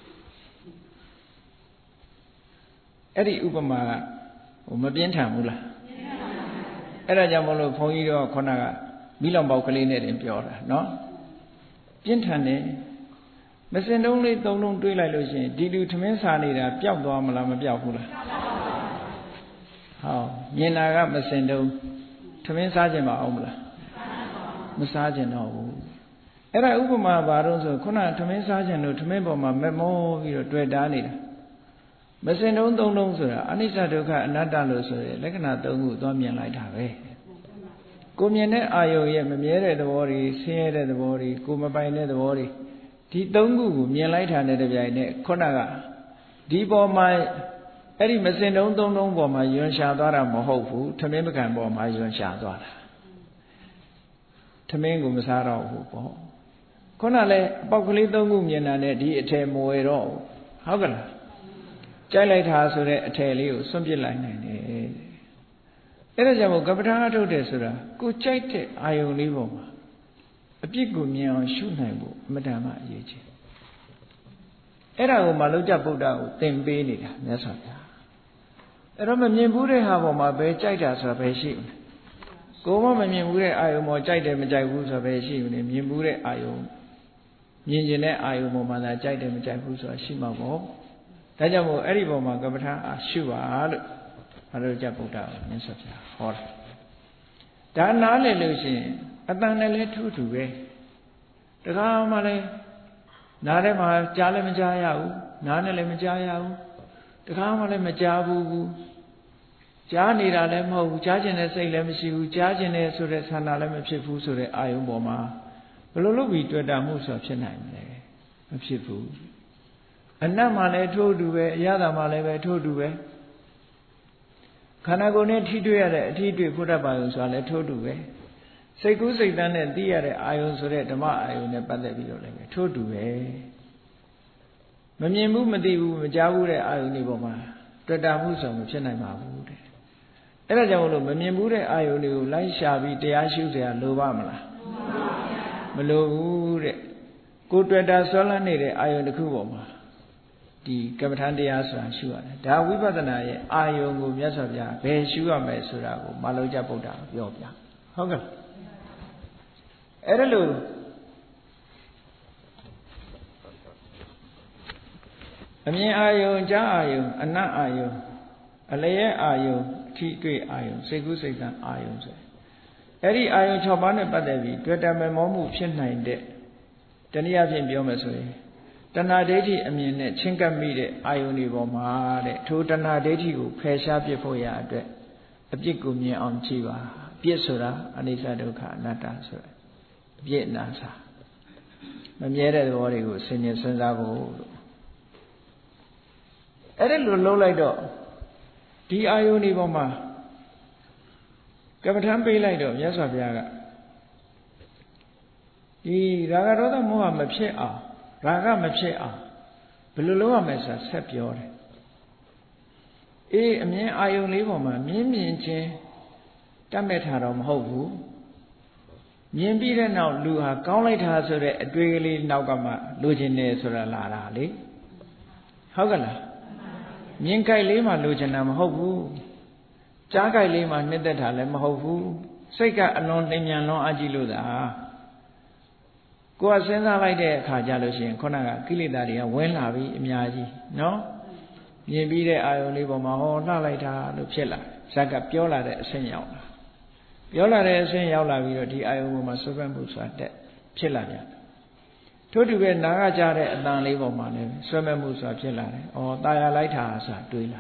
အဲ့ဒီဥပမာကဟိုမပြင်းထန်ဘူးလားအဲ့ဒါကြောင့်မလို့ဘုန်းကြီးတော့ခုနကမီးလောင်ပေါက်ကလေးနဲ့တင်ပြောတာเนาะပြင်းထန်တယ်မစင်တုံးလေးသုံးလုံးတွေးလိုက်လို့ရှိရင်ဒီလူထမင်းစားနေတာပျောက်သွားမလားမပျောက်ဘူးလားဟောမြင်တာကမစင်တုံးထမင်းစားခြင်းမအောင်မလားမစားခြင်းတော့ဘူးအဲ့ဒါဥပမာဘာလို့ဆိုခုနထမင်းစားခြင်းတို့ထမင်းပေါ်မှာမမောပြီးတော့တွေ့တာနေတာမစင်တုံးသုံးလုံးဆိုတာအနိစ္စဒုက္ခအနတ္တလို့ဆိုရယ်လက္ခဏာသုံးခုသွားမြင်လိုက်တာပဲကိုမြင်တဲ့အာယုံရဲ့မမြဲတဲ့သဘောတွေဆင်းရဲတဲ့သဘောတွေကိုမပိုင်တဲ့သဘောတွေဒီသုံးခုကိုမြင်လိုက်တာနဲ့တပြိုင်နက်ခုနကဒီပေါ်မှာအဲ့ဒီမစင်တုံးသုံးလုံးပေါ်မှာယွန်ရှာသွားတာမဟုတ်ဘူးထမင်းပကံပေါ်မှာယွန်ရှာသွားတာထမင်းကိုမစားတော့ဘူးပေါ့ခုနလည်းအပေါက်ကလေးသုံးခုမြင်တာနဲ့ဒီအထည်မဝယ်တော့ဘူးဟုတ်ကလားကြိုက်လိုက်တာဆိုတဲ့အထည်လေးကိုစွန့်ပစ်လိုက်နိုင်တယ်အဲ့ဒါကြောင့်ကပ္ပထာအထုတ်တယ်ဆိုတာကိုကြိုက်တဲ့အာယုံလေးပေါ်မှာအပြစ်ကိုမြင်အောင်ရှုနိုင်ဖို့အမတန်မှအရေးကြီးအဲ့ဒါကိုမလုကြဗုဒ္ဓကိုသင်ပေးနေတာမြတ်စွာဘုရားအဲ့တော့မမြင်ဘူးတဲ့ဟာပေါ်မှာပဲကြိုက်တာဆိုတာပဲရှိဘူးကိုမမမြင်ဘူးတဲ့အာယုံပေါ်ကြိုက်တယ်မကြိုက်ဘူးဆိုတာပဲရှိဘူးလေမြင်ဘူးတဲ့အာယုံမြင်ကျင်တဲ့အာယုံပေါ်မှာသာကြိုက်တယ်မကြိုက်ဘူးဆိုတာရှိမှာပေါ့ဒါကြောင့်မို့အဲ့ဒီပေါ်မှာကမ္မထာအားရှုပါလို့ဘာလို့ကြဗုဒ္ဓကမြတ်စွာဘုရားဟောတာဒါနားလည်လို့ရှိရင်အတန်နဲ့လည်းထူးထူပဲတခါမှလည်းနားထဲမှာကြားလည်းမကြားရဘူးနားနဲ့လည်းမကြားရဘူးတခါမှလည်းမကြားဘူးကြားနေတာလည်းမဟုတ်ဘူးကြားကျင်တဲ့စိတ်လည်းမရှိဘူးကြားကျင်တဲ့ဆိုတဲ့ဆန္ဒလည်းမဖြစ်ဘူးဆိုတဲ့အာယုံပေါ်မှာဘယ်လိုလုပ်ပြီးတွေ့တာမှုဆိုဖြစ်နိုင်မလဲမဖြစ်ဘူးအနတ်မှလည်းထို့တူပဲအရသာမှလည်းပဲထို့တူပဲခန္ဓာကိုယ်နဲ့ထိတွေ့ရတဲ့အထိတွေ့ဘုဒ္ဓဘာသာဆိုတာလည်းထို့တူပဲစိတ်ကူးစိတ်တန်းနဲ့သိရတဲ့အာယုံဆိုတဲ့ဓမ္မအာယုံနဲ့ပတ်သက်ပြီးတော့လည်းထို့တူပဲမမြင်ဘူးမသိဘူးမကြားဘူးတဲ့အာယုံတွေပေါ်မှာတွေ့တာမှုဆိုမဖြစ်နိုင်ပါဘူးတဲ့အဲ့ဒါကြောင့်မလို့မမြင်ဘူးတဲ့အာယုန်တွေကိုလိုက်ရှာပြီးတရားရှုเสียလိုပါမလားမလိုဘူးတဲ့ကိုတွေ့တာဆွဲလန်းနေတဲ့အာယုန်တစ်ခုပေါ်မှာဒီကမ္မထာတရားဆိုတာရှုရတယ်ဒါဝိပဿနာရဲ့အာယုန်ကိုမြတ်စွာဘုရားဘယ်ရှုရမယ်ဆိုတာကိုမလောကျဗုဒ္ဓကပြောပြဟုတ်ကဲ့အဲ့ဒါလို့အမြင်အာယုန်ကြားအာယုန်အနတ်အာယုန်အလျက်အာယုန်အထိတွေ့အာယုန်စိတ်ကူးစိတ်တန်းအာယုန်ဆိုအဲ့ဒီအာယုန်၆ပါးနဲ့ပတ်သက်ပြီးတွေ့တမမောမှုဖြစ်နိုင်တဲ့တနည်းအားဖြင့်ပြောမယ်ဆိုရင်တဏှာဒိဋ္ဌိအမြင်နဲ့ချင်းကပ်မိတဲ့အာယုန်တွေပေါ်မှာတဲ့ထိုတဏှာဒိဋ္ဌိကိုဖယ်ရှားပြဖို့ရအတွက်အပြစ်ကိုမြင်အောင်ကြည့်ပါအပြစ်ဆိုတာအနိစ္စဒုက္ခအနတ္တဆိုတာအပြစ်အနာစာမမြဲတဲ့သဘောတွေကိုဆင်ញင်စဉ်းစားဖို့လို့အဲ့ဒါလိုလုံးလိုက်တော့ဒီအာယုန်ဒီပေါ်မှာကမ္မထမ်းပေးလိုက်တော့မြတ်စွာဘုရားကဒီရာဂဒေါသမောဟမဖြစ်အောင်ရာဂမဖြစ်အောင်ဘယ်လိုလုပ်ရမလဲဆိုတာဆက်ပြောတယ်အေးအမြင်အာယုန်လေးပေါ်မှာမြင်မြင်ချင်းတတ်မဲ့ထားတော့မဟုတ်ဘူးမြင်ပြီးတဲ့နောက်လူဟာကောင်းလိုက်တာဆိုတဲ့အတွေ့ကလေးနောက်ကမှလိုချင်တယ်ဆိုတာလာတာလေဟုတ်ကဲ့လားမြင်ကြိုက်လေးမှလိုချင်တာမဟုတ်ဘူးကြားကြိုက်လေးမှနှစ်သက်တာလည်းမဟုတ်ဘူးစိတ်ကအလွန်လျင်မြန်လွန်အကြည့်လို့သာကိုယ်ကစဉ်းစားလိုက်တဲ့အခါကျလို့ရှိရင်ခုနကကိလေသာတွေကဝင်လာပြီအများကြီးနော်မြင်ပြီးတဲ့အာယုံလေးပေါ်မှာဟောလှလိုက်တာလို့ဖြစ်လာဇက်ကပြောလာတဲ့အဆင့်ရောက်လာပြောလာတဲ့အဆင့်ရောက်လာပြီးတော့ဒီအာယုံပေါ်မှာဆွဲဖက်မှုဆိုတာတက်ဖြစ်လာပြန်ထို့တူပဲနားကကြားတဲ့အတန်လေးပေါ်မှာလည်းဆွဲမဲ့မှုဆိုတာဖြစ်လာတယ်။အော်ตายရလိုက်တာဆိုတာတွေးလာ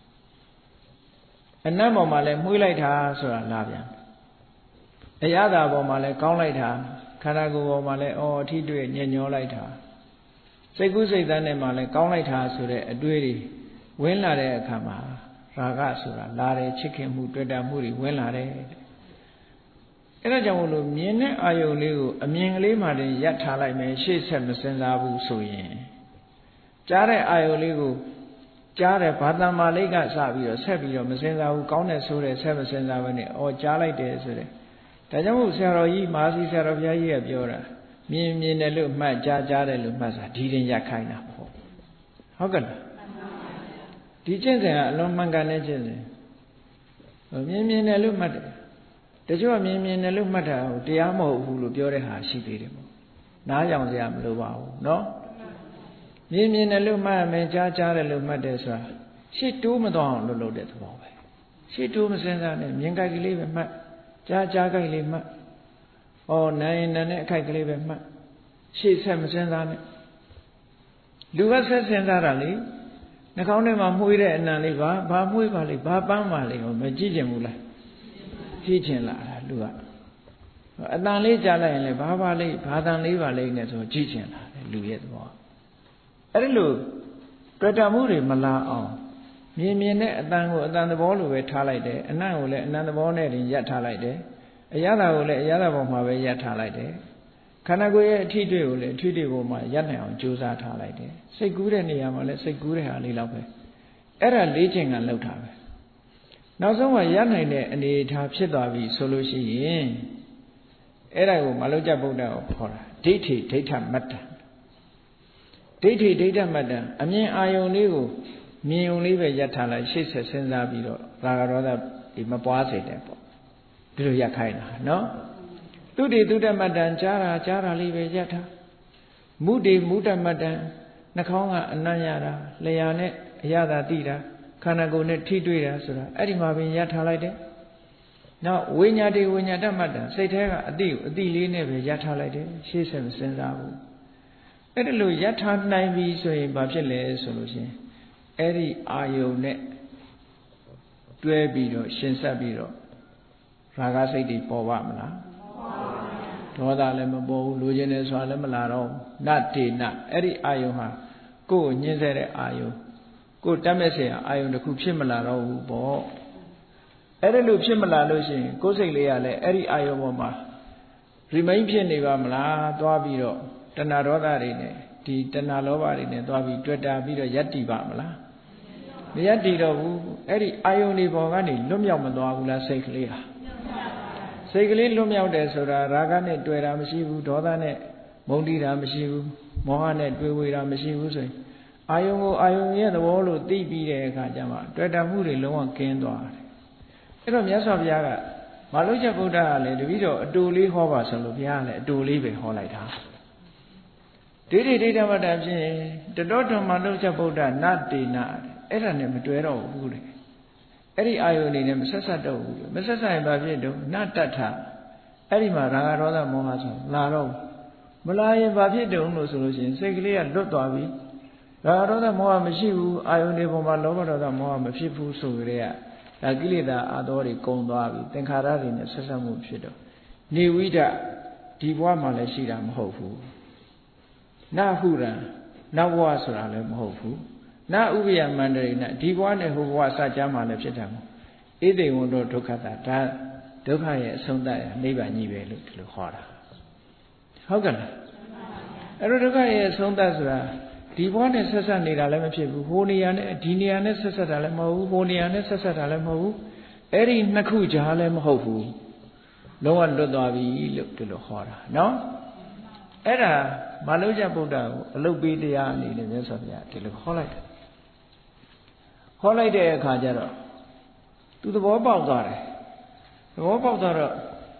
အနတ်ပေါ်မှာလည်းမှုေးလိုက်တာဆိုတာလာပြန်အရသာပေါ်မှာလည်းကောင်းလိုက်တာခန္ဓာကိုယ်ပေါ်မှာလည်းအော်အထီးတွေ့ညံ့ညောလိုက်တာစိတ်ကူးစိတ်သန်းနဲ့မှာလည်းကောင်းလိုက်တာဆိုတဲ့အတွေ့တွေဝင်လာတဲ့အခါမှာရာဂဆိုတာလာတယ်ချစ်ခင်မှုတွေ့တာမှုတွေဝင်လာတယ်အဲ့ဒါကြောင့်မလို့မြင်တဲ့အာယုံလေးကိုအမြင်ကလေးမှတင်ရပ်ထားလိုက်မယ်ရှေ့ဆက်မစင်စားဘူးဆိုရင်ကြားတဲ့အာယုံလေးကိုကြားတဲ့ဘာသာမာလေးကစပြီးတော့ဆက်ပြီးတော့မစင်စားဘူးကောင်းတဲ့ဆိုတဲ့ဆက်မစင်စားဘဲနဲ့အော်ကြားလိုက်တယ်ဆိုတဲ့ဒါကြောင့်မို့ဆရာတော်ကြီးမဟာစီဆရာတော်ဘုရားကြီးကပြောတာမြင်မြင်တယ်လို့မှတ်ကြားကြားတယ်လို့မှတ်စာဒီရင်ရပ်ခိုင်းတာပေါ့ဟုတ်ကဲ့လားဒီကျင့်စဉ်ကအလွန်မှန်ကန်တဲ့ကျင့်စဉ်မြင်မြင်တယ်လို့မှတ်တယ်တချို့ကမြင်မြင်တယ်လို့မှတ်တာကိုတရားမဟုတ်ဘူးလို့ပြောတဲ့ဟာရှိသေးတယ်ပေါ့နားကြောင်စရာမလိုပါဘူးเนาะမြင်မြင်တယ်လို့မှတ်မယ်ကြားကြားတယ်လို့မှတ်တယ်ဆိုတာရှေ့တိုးမသွားအောင်လုပ်လို့တဲ့သဘောပဲရှေ့တိုးမစင်စားနဲ့မြင်ကြိုက်ကလေးပဲမှတ်ကြားကြားကြိုက်လေးမှတ်ဩနိုင်ရင်နဲ့အခိုက်ကလေးပဲမှတ်ရှေ့ဆက်မစင်စားနဲ့လူကဆက်စင်စားတာလေနှာခေါင်းထဲမှာမှုေးတဲ့အနံလေးဘာဘာမှုေးပါလိဘာပန်းပါလိမကြည့်ချင်ဘူးလားကြည့်ချင်လာတာလူကအတန်လေးကြားလိုက်ရင်လည်းဘာပါလိဘာတန်လေးပါလိနဲ့ဆိုကြည့်ချင်လာတယ်လူရဲ့သဘောအဲ့ဒီလိုတွေ့တာမှုတွေမလာအောင်မြင်မြင်တဲ့အတန်ကိုအတန်သဘောလိုပဲထားလိုက်တယ်အနံ့ကိုလည်းအနံ့သဘောနဲ့တင်ရပ်ထားလိုက်တယ်အရသာကိုလည်းအရသာပေါ်မှာပဲရပ်ထားလိုက်တယ်ခန္ဓာကိုယ်ရဲ့အထီးတွေ့ကိုလည်းအထီးတွေ့ပေါ်မှာရပ်နိုင်အောင်ကြိုးစားထားလိုက်တယ်စိတ်ကူးတဲ့နေရာမှာလည်းစိတ်ကူးတဲ့ဟာလေးလောက်ပဲအဲ့ဒါလေးချိန်ကလောက်တာပဲနောက်ဆုံးမှာရပ်နိုင်တဲ့အနေအထားဖြစ်သွားပြီဆိုလို့ရှိရင်အဲ့ဒါကိုမလုကျဗုဒ္ဓကိုခေါ်တာဒိဋ္ဌိဒိဋ္ဌမတ္တဒိဋ္ဌိဒိဋ္ဌမတ္တအမြင်အာယုံလေးကိုမြင်ုံလေးပဲရပ်ထားလိုက်ရှေ့ဆက်စဉ်းစားပြီးတော့ရာဂဒေါသဒီမပွားစေတဲ့ပေါ့ဒီလိုရပ်ခိုင်းတာနော်သူတိသူတ္တမတ္တကြားတာကြားတာလေးပဲရပ်ထားမုဒေမုတ္တမတ္တနှာခေါင်းကအနံ့ရတာလျှာနဲ့အရသာတိတာခန္ဓာကိုယ်နဲ့ထိတွေ့တာဆိုတာအဲ့ဒီမှာပင်ရထားလိုက်တယ်နောက်ဝိညာတိဝိညာတမတ္တစိတ်ထဲကအတိကိုအတိလေးနဲ့ပဲရထားလိုက်တယ်ရှေ့ဆက်မစဉ်းစားဘူးအဲ့ဒါလို့ရထားနိုင်ပြီဆိုရင်ဘာဖြစ်လဲဆိုလို့ရှိရင်အဲ့ဒီအာယုန်နဲ့တွဲပြီးတော့ရှင်ဆက်ပြီးတော့ရာဂစိတ်တွေပေါ်ပါမလားဒေါသလည်းမပေါ်ဘူးလိုချင်တယ်ဆိုတာလည်းမလာတော့နတ္တေနအဲ့ဒီအာယုန်ဟာကိုယ်ကိုညှင်းဆဲတဲ့အာယုန်ကိုယ်တတ်မဲ့เสียအာယုန်တစ်ခုဖြစ်မလာတော့ဘူးပေါ့အဲ့ဒါလို့ဖြစ်မလာလို့ရှိရင်ကိုယ်စိတ်လေးကလည်းအဲ့ဒီအာယုန်ပေါ်မှာ remain ဖြစ်နေပါမလားသွားပြီးတော့တဏှာဒေါသတွေနဲ့ဒီတဏှာလောဘတွေနဲ့သွားပြီးတွေ့တာပြီးတော့ယက်တည်ပါမလားမယက်တည်တော့ဘူးအဲ့ဒီအာယုန်တွေပေါ်ကနေလွတ်မြောက်မသွားဘူးလားစိတ်ကလေးဟာစိတ်ကလေးလွတ်မြောက်တယ်ဆိုတာရာဂနဲ့တွေ့တာမရှိဘူးဒေါသနဲ့မုန်းတိတာမရှိဘူးမောဟနဲ့တွေ့ဝေတာမရှိဘူးဆိုရင်အာယုန်ကိုအာယုန်ရဲ့သဘောလို့သိပြီးတဲ့အခါကျမှတွေ့တာမှုတွေလုံးဝကင်းသွားတယ်အဲ့တော့မြတ်စွာဘုရားကမလုချက်ဗုဒ္ဓကလည်းတပည့်တော်အတူလေးဟောပါဆိုလို့ဘုရားကလည်းအတူလေးပဲဟောလိုက်တာဒိဋ္ဌိဒိဋ္ဌမတ္တဖြင့်တတောဓမ္မလုချက်ဗုဒ္ဓနတေနအဲ့ဒါနဲ့မတွဲတော့ဘူးလေအဲ့ဒီအာယုန်နေနဲ့မဆက်ဆက်တော့ဘူးမဆက်ဆက်ရင်ဘာဖြစ်တော့နတ္တထအဲ့ဒီမှာရာဂဒေါသမောဟဆိုလာတော့မလာရင်ဘာဖြစ်တုံလို့ဆိုလို့ရှိရင်စိတ်ကလေးကလွတ်သွားပြီရာဂဒေါသမောဟမရှိဘူးအာယုန်တွေပေါ်မှာလောဘဒေါသမောဟမဖြစ်ဘူးဆိုကြတဲ့ဒါကိလေသာအာသောတွေကုန်သွားပြီသင်္ခါရတွေနဲ့ဆက်ဆက်မှုဖြစ်တော့နေဝိဒဒီဘဝမှာလည်းရှိတာမဟုတ်ဘူးနဟုရံနောက်ဘဝဆိုတာလည်းမဟုတ်ဘူးနဥပယမန္တရိနဒီဘဝနဲ့ဟိုဘဝစကြမှာလည်းဖြစ်တယ်မို့ဣတိဝန္တောဒုက္ခတာဒါဒုက္ခရဲ့အဆုံးသတ်ရနိဗ္ဗာန်ကြီးပဲလို့ဒီလိုဟောတာဟုတ်ကဲ့လားအဲ့တော့ဒုက္ခရဲ့အဆုံးသတ်ဆိုတာဒီဘဝနဲ့ဆက်ဆက်နေတာလည်းမဖြစ်ဘူးဟိုနေရာနဲ့ဒီနေရာနဲ့ဆက်ဆက်တာလည်းမဟုတ်ဘူးဟိုနေရာနဲ့ဆက်ဆက်တာလည်းမဟုတ်ဘူးအဲ့ဒီနှစ်ခုကြားလည်းမဟုတ်ဘူးလုံးဝလွတ်သွားပြီလို့ဒီလိုဟောတာနော်အဲ့ဒါမလုချက်ဗုဒ္ဓကိုအလုတ်ပေးတရားအနေနဲ့မြတ်စွာဘုရားဒီလိုဟောလိုက်တယ်ဟောလိုက်တဲ့အခါကျတော့သူသဘောပေါက်သွားတယ်သဘောပေါက်သွားတော့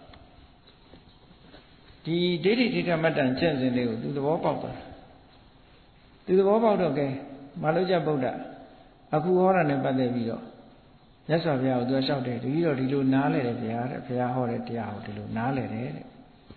ဒီဒိဋ္ဌိဒိဋ္ဌမတ္တန်ကျင့်စဉ်လေးကိုသူသဘောပေါက်သွားတယ်သူသဘောပေါက်တော့ကဲမလုချက်ဗုဒ္ဓအခုဟောတာနဲ့ပတ်သက်ပြီးတော့မြတ်စွာဘုရားကိုသူလျှောက်တယ်တတိတော့ဒီလိုနားလဲတယ်ဗျာတဲ့ဘုရားဟောတဲ့တရားကိုဒီလိုနားလဲတယ်တဲ့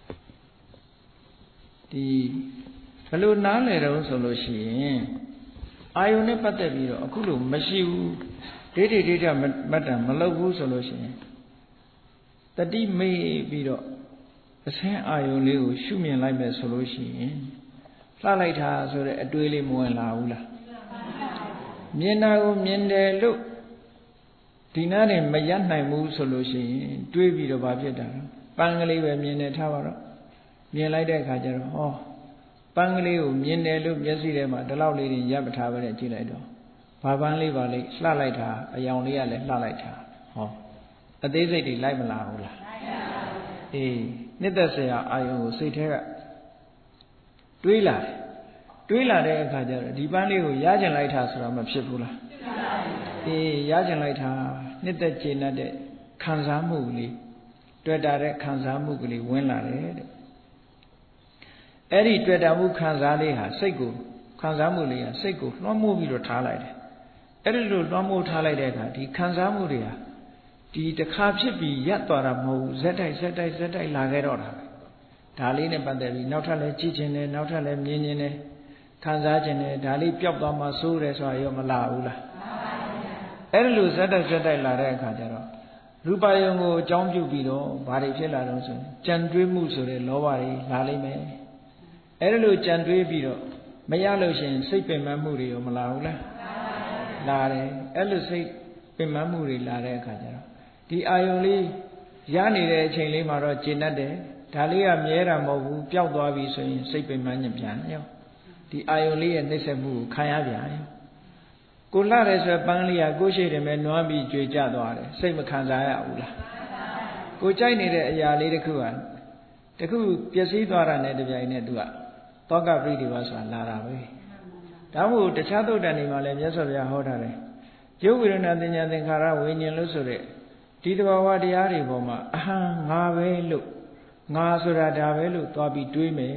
ဒီဘယ်လိုနားလဲတော့ဆိုလို့ရှိရင်အာယုန်နဲ့ပတ်သက်ပြီးတော့အခုလိုမရှိဘူးဒိဋ္ဌိဒိဋ္ဌမတ္တမလုပ်ဘူးဆိုလို့ရှိရင်တတိမေ့ပြီးတော့အစင်းအာယုန်လေးကိုရှုမြင်လိုက်မယ်ဆိုလို့ရှိရင်လှလိုက်တာဆိုတဲ့အတွေးလေးမဝင်လာဘူးလားမြင်တာကိုမြင်တယ်လို့ဒီနားနဲ့မရနိုင်ဘူးဆိုလို့ရှိရင်တွေးပြီးတော့ဘာဖြစ်တာလဲပန်းကလေးပဲမြင်နေထားပါတော့မြင်လိုက်တဲ့အခါကျတော့ဟောပန်းကလေးကိုမြင်တယ်လို့မျက်စိထဲမှာဒီလောက်လေးရင်ရပ်မထားပဲနဲ့ကြည့်လိုက်တော့ဘာပန်းလေးပါလိလှလိုက်တာအယောင်လေးကလည်းလှလိုက်တာဟောအသေးစိတ်တွေလိုက်မလာဘူးလားအေးနှစ်သက်စရာအာယုံကိုစိတ်ထဲကတွေးလာတယ်တွေးလာတဲ့အခါကျတော့ဒီပန်းလေးကိုရကျင်လိုက်တာဆိုတာမဖြစ်ဘူးလားအေးရကျင်လိုက်တာနှစ်သက်ကျေနပ်တဲ့ခံစားမှုကလေးတွေ့တာတဲ့ခံစားမှုကလေးဝင်လာတယ်တဲ့အဲ့ဒီတွေ့တာမှုခံစားလေးဟာစိတ်ကိုခံစားမှုလေးဟာစိတ်ကိုလွှမ်းမိုးပြီးတော့ထားလိုက်တယ်အဲ့ဒီလိုလွှမ်းမိုးထားလိုက်တဲ့အခါဒီခံစားမှုတွေဟာဒီတစ်ခါဖြစ်ပြီးရပ်သွားတာမဟုတ်ဘူးဇက်တိုက်ဇက်တိုက်ဇက်တိုက်လာခဲ့တော့တာပဲဒါလေးနဲ့ပတ်သက်ပြီးနောက်ထပ်လည်းကြည့်ခြင်းနဲ့နောက်ထပ်လည်းမြင်ခြင်းနဲ့ခံစားခြင်းနဲ့ဒါလေးပျောက်သွားမှစိုးတယ်ဆိုတာရောမလာဘူးလားအဲ့ဒီလိုဇက်တိုက်ဇက်တိုက်လာတဲ့အခါကျတော့ရူပယုံကိုအကြောင်းပြုပြီးတော့ဘာတွေဖြစ်လာတော့ဆိုကြံတွေးမှုဆိုတဲ့လောဘတွေလာလိမ့်မယ်အဲ့ဒီလိုကြံတွေးပြီးတော့မရလို့ရှိရင်စိတ်ပင်ပန်းမှုတွေရောမလာဘူးလားလာတယ်အဲ့လိုစိတ်ပင်ပန်းမှုတွေလာတဲ့အခါကျတော့ဒီအာယုံလေးရနေတဲ့အချိန်လေးမှာတော့ကျေနပ်တယ်ဒါလေးကမြဲတာမဟုတ်ဘူးပျောက်သွားပြီဆိုရင်စိတ်ပင်ပန်းခြင်းပြန်ရောဒီအာယုံလေးရဲ့နှိမ့်ဆက်မှုကိုခံရပြန်ရောကိုလှတယ်ဆိုပန်းလေးကကိုရှိတယ်မဲ့နွမ်းပြီးကြွေကြသွားတယ်စိတ်မခံစားရဘူးလားကိုကြိုက်နေတဲ့အရာလေးတစ်ခုကတခုပျက်စီးသွားတာနဲ့တပြိုင်နက်သူကသောကပရိဒီဝဆိုတာလာတာပဲဒါမို့တခြားသုတ်တန်တွေမှာလည်းမြတ်စွာဘုရားဟောထားတယ်ရုပ်ဝေဒနာသင်ညာသင်္ခါရဝိညာဉ်လို့ဆိုတဲ့ဒီတဘာဝတရားတွေပေါ်မှာအဟံငါပဲလို့ငါဆိုတာဒါပဲလို့သွားပြီးတွေးမယ်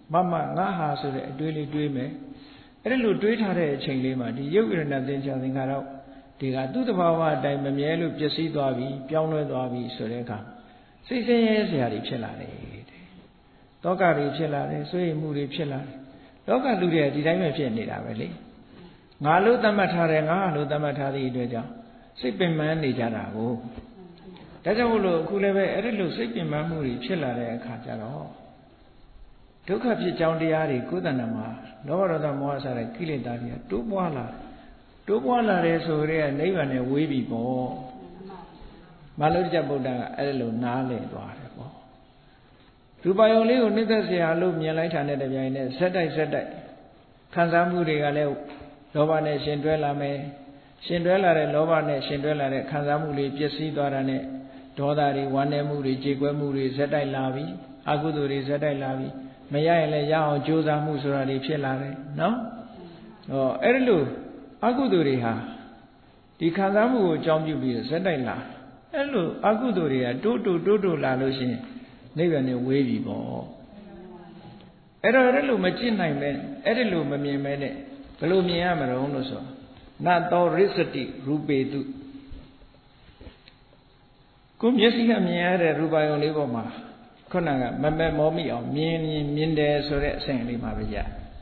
မမငါဟာဆိုတဲ့အတွေးလေးတွေးမယ်အဲ့ဒီလိုတွေးထားတဲ့အချိန်လေးမှာဒီယုတ်ရဏသင်္ချာသင်္ခါတော့ဒီကသူ့တဘာဝအတိုင်းမမြဲလို့ပျက်စီးသွားပြီပြောင်းလဲသွားပြီဆိုတဲ့အခါစိတ်ဆင်းရဲစရာတွေဖြစ်လာတယ်တဲ့တောကတွေဖြစ်လာတယ်ဆွေးမှုတွေဖြစ်လာတယ်လောကလူတွေကဒီတိုင်းပဲဖြစ်နေတာပဲလေငါလို့သတ်မှတ်ထားတယ်ငါလို့သတ်မှတ်ထားသည့်အတွက်ကြောင့်စိတ်ပင်ပန်းနေကြတာကိုဒါကြောင့်မို့လို့အခုလည်းပဲအဲ့ဒီလိုစိတ်ပင်ပန်းမှုတွေဖြစ်လာတဲ့အခါကျတော့ဒုက္ခဖြစ်ကြောင်းတရားတွေကိုယ်တဏ္ဍာမှာလောဘဒေါသမောဟစတဲ့ကိလေသာတွေကတိုးပွားလာတိုးပွားလာတယ်ဆိုရဲနိဗ္ဗာန်နဲ့ဝေးပြီပေါ့မလုတ္တဗုဒ္ဓကအဲ့ဒီလိုနားလည်သွားတယ်ပေါ့ရူပယုံလေးကိုနှိမ့်သက်เสียလို့မြင်လိုက်တာနဲ့တပြိုင်နက်ဇက်တိုက်ဇက်တိုက်ခံစားမှုတွေကလည်းလောဘနဲ့ရှင်တွဲလာမယ်ရှင်တွဲလာတဲ့လောဘနဲ့ရှင်တွဲလာတဲ့ခံစားမှုတွေပျက်စီးသွားတာနဲ့ဒေါသတွေဝမ်းနည်းမှုတွေကြေကွဲမှုတွေဇက်တိုက်လာပြီအကုသိုလ်တွေဇက်တိုက်လာပြီမရရင်လည်းရအောင်ကြိုးစားမှုဆိုတာတွေဖြစ်လာတယ်နော်ဟောအဲ့ဒီလိုအကုသိုလ်တွေဟာဒီခံစားမှုကိုအကြောင်းပြုပြီးဇက်တိုက်လာအဲ့လိုအကုသိုလ်တွေကတိုးတိုးတိုးတိုးလာလို့ရှိရင်နိဗ္ဗာန်နဲ့ဝေးပြီပေါ့အဲ့တော့အဲ့လိုမကြည့်နိုင်ပဲအဲ့ဒီလိုမမြင်ပဲနဲ့ဘယ်လိုမြင်ရမလို့လို့ဆိုနတောရစ္စတိရူပေတုကိုမျက်စိကမြင်ရတဲ့ရူပယုံလေးပေါ်မှာခုနကမမက်မောမိအောင်မြင်မြင်မြင်တယ်ဆိုတဲ့အဆင့်ကလေးမှာပဲရ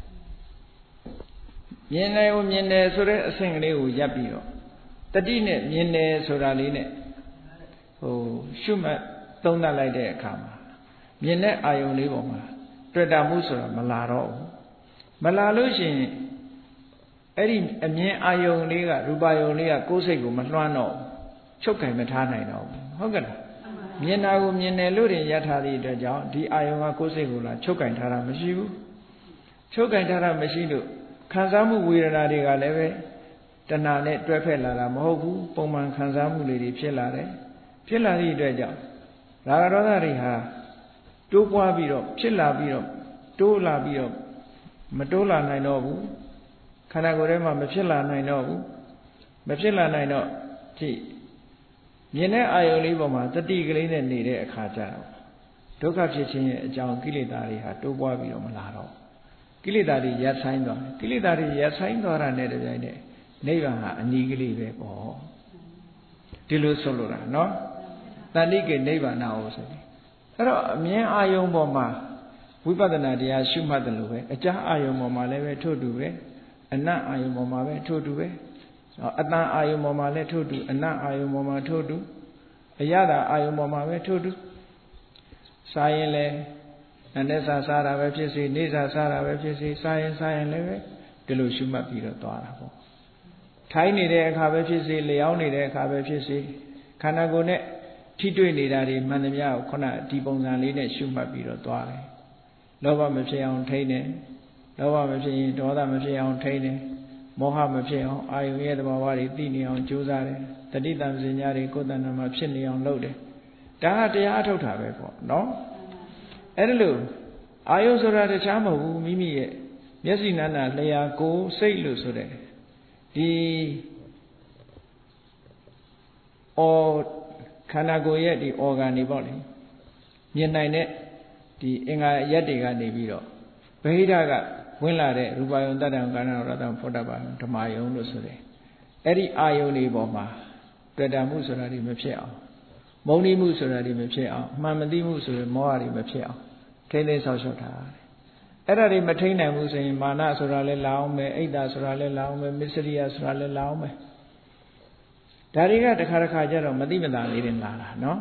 မြင်တယ်ကိုမြင်တယ်ဆိုတဲ့အဆင့်ကလေးကိုရပ်ပြီးတော့တတိနဲ့မြင်တယ်ဆိုတာလေးနဲ့ဟိုရှုမှတ်သုံးသပ်လိုက်တဲ့အခါမှာမြင်တဲ့အာယုံလေးပေါ်မှာတွေ့တာမှုဆိုတာမလာတော့ဘူးမလာလို့ရှိရင်အဲ့ဒီအမြင်အာယုံလေးကရူပယုံလေးကကိုယ်စိတ်ကိုမလွှမ်းတော့ချုပ်ကင်မထားနိုင်တော့ဘူးဟုတ်ကဲ့လားမြင်တာကိုမြင်တယ်လို့တင်ရထားသည့်အတွက်ကြောင့်ဒီအာယုံကကိုယ်စိတ်ကိုလာချုပ်ကင်ထားတာမရှိဘူးချုပ်ကင်ထားတာမရှိလို့ခံစားမှုဝေဒနာတွေကလည်းပဲတဏှာနဲ့တွဲဖက်လာတာမဟုတ်ဘူးပုံမှန်ခံစားမှုတွေဖြစ်လာတယ်ဖြစ်လာသည့်အတွက်ကြောင့်ရာဂဒေါသတွေဟာတိုးပွားပြီးတော့ဖြစ်လာပြီးတော့တိုးလာပြီးတော့မတိုးလာနိုင်တော့ဘူးခန္ဓာကိုယ်ထဲမှာမဖြစ်လာနိုင်တော့ဘူးမဖြစ်လာနိုင်တော့ကြည့်မြင်တဲ့အာယုံလေးပေါ်မှာတတိကလေးနဲ့နေတဲ့အခါကျတော့ဒုက္ခဖြစ်ခြင်းရဲ့အကြောင်းကိလေသာတွေဟာတိုးပွားပြီးတော့မလာတော့ကိလေသာတွေရပ်ဆိုင်သွားတယ်ကိလေသာတွေရပ်ဆိုင်သွားတာနဲ့တပြိုင်နက်နိဗ္ဗာန်ဟာအနီးကလေးပဲပေါ့ဒီလိုဆိုလိုတာနော်တဏှိကေနိဗ္ဗာန်အောင်ဆိုတယ်အဲ့တော့အမြင်အာယုံပေါ်မှာဝိပဿနာတရားရှုမှတ်တယ်လို့ပဲအကြာအာယုံပေါ်မှာလည်းပဲထို့တူပဲအနတ်အာယုံပေါ်မှာပဲထို့တူပဲအတန်အာယုံပေါ်မှာလည်းထို့တူအနတ်အာယုံပေါ်မှာထို့တူအရသာအာယုံပေါ်မှာပဲထို့တူစားရင်လည်းအနက်စာစားတာပဲဖြစ်စေနေစာစားတာပဲဖြစ်စေစားရင်စားရင်လည်းပဲဒီလိုရှုမှတ်ပြီးတော့သွားတာပေါ့ထိုင်းနေတဲ့အခါပဲဖြစ်စေလျောင်းနေတဲ့အခါပဲဖြစ်စေခန္ဓာကိုယ်နဲ့ထိတွေ့နေတာတွေမှန်သမျှကိုခုနဒီပုံစံလေးနဲ့ရှုမှတ်ပြီးတော့သွားတယ်လောဘမဖြစ်အောင်ထိန်းတယ်လောဘမဖြစ်ရင်ဒေါသမဖြစ်အောင်ထိန်းတယ်မောဟမဖြစ်အောင်အာယုရဲ့သဘာဝတွေသိနေအောင်ကြိုးစားတယ်တတိတံစဉ္ညာတွေကိုယ်တဏ္ဍာမှာဖြစ်နေအောင်လုပ်တယ်ဒါကတရားအထုတ်တာပဲပေါ့နော်အဲ့ဒါလို့အာယုဆိုတာတခြားမဟုတ်ဘူးမိမိရဲ့မျက်စိနာနာလျှာကိုယ်စိတ်လို့ဆိုတဲ့ဒီအော်ခန္ဓာကိုယ်ရဲ့ဒီ organ တွေပေါ့လေမြင်နိုင်တဲ့ဒီအင်္ဂါရက်တွေကနေပြီးတော့ဗဟိတကဝင်လာတဲ့ရူပယုံတတ္တံကာဏရတ္တံဖောတ္တပံဓမ္မယုံလို့ဆိုတယ်အဲ့ဒီအာယုံတွေပေါ်မှာတွေ့တာမှုဆိုတာတွေမဖြစ်အောင်မုန်းတိမှုဆိုတာတွေမဖြစ်အောင်မှန်မသိမှုဆိုရင်မောဟတွေမဖြစ်အောင်ထိမ့်သိမ်းဆောက်ရှောက်တာအဲ့ဒါတွေမထိမ့်နိုင်ဘူးဆိုရင်မာနဆိုတာလည်းလာအောင်ပဲအိတ်တာဆိုတာလည်းလာအောင်ပဲမစ္စရိယဆိုတာလည်းလာအောင်ပဲဒါတွေကတစ်ခါတစ်ခါကျတော့မသိမသာလေးတင်လာတာနော်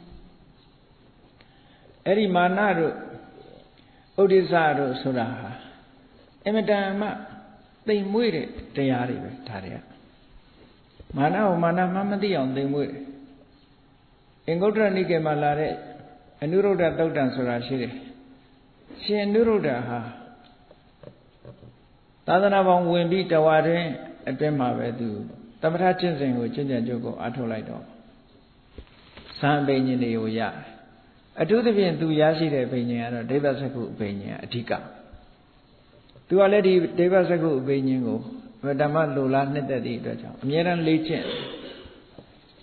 အဲ့ဒီမာနတို့ဥဒိစ္စတို့ဆိုတာဟာအမတန်မှသိမ်မွေ့တဲ့တရားတွေပဲဒါတွေကမာနကိုမာနမှမသိအောင်သိမ်မွေ့အင်္ဂုတ္တရနိကေမှာလာတဲ့အနုရုဒ္ဓသုတ်တံဆိုတာရှိတယ်ရှင်အနုရုဒ္ဓဟာသာသနာပေါင်းဝင်ပြီးတဝါတွင်အတွင်းမှာပဲသူသမထကျင့်စဉ်ကိုကျင့်ကြံကြုတ်ကိုအားထုတ်လိုက်တော့ဇံပင်ញင်တွေကိုရအထူးသဖြင့်သူရရှိတဲ့ပင်ញင်ကတော့ဒိဗ္ဗစကုပင်ញင်အဓိကသူကလည်းဒီဒိဗ္ဗစကုပင်ញင်ကိုဓမ္မလိုလားနှစ်သက်သည့်အတွက်ကြောင့်အမြဲတမ်းလေ့ကျင့်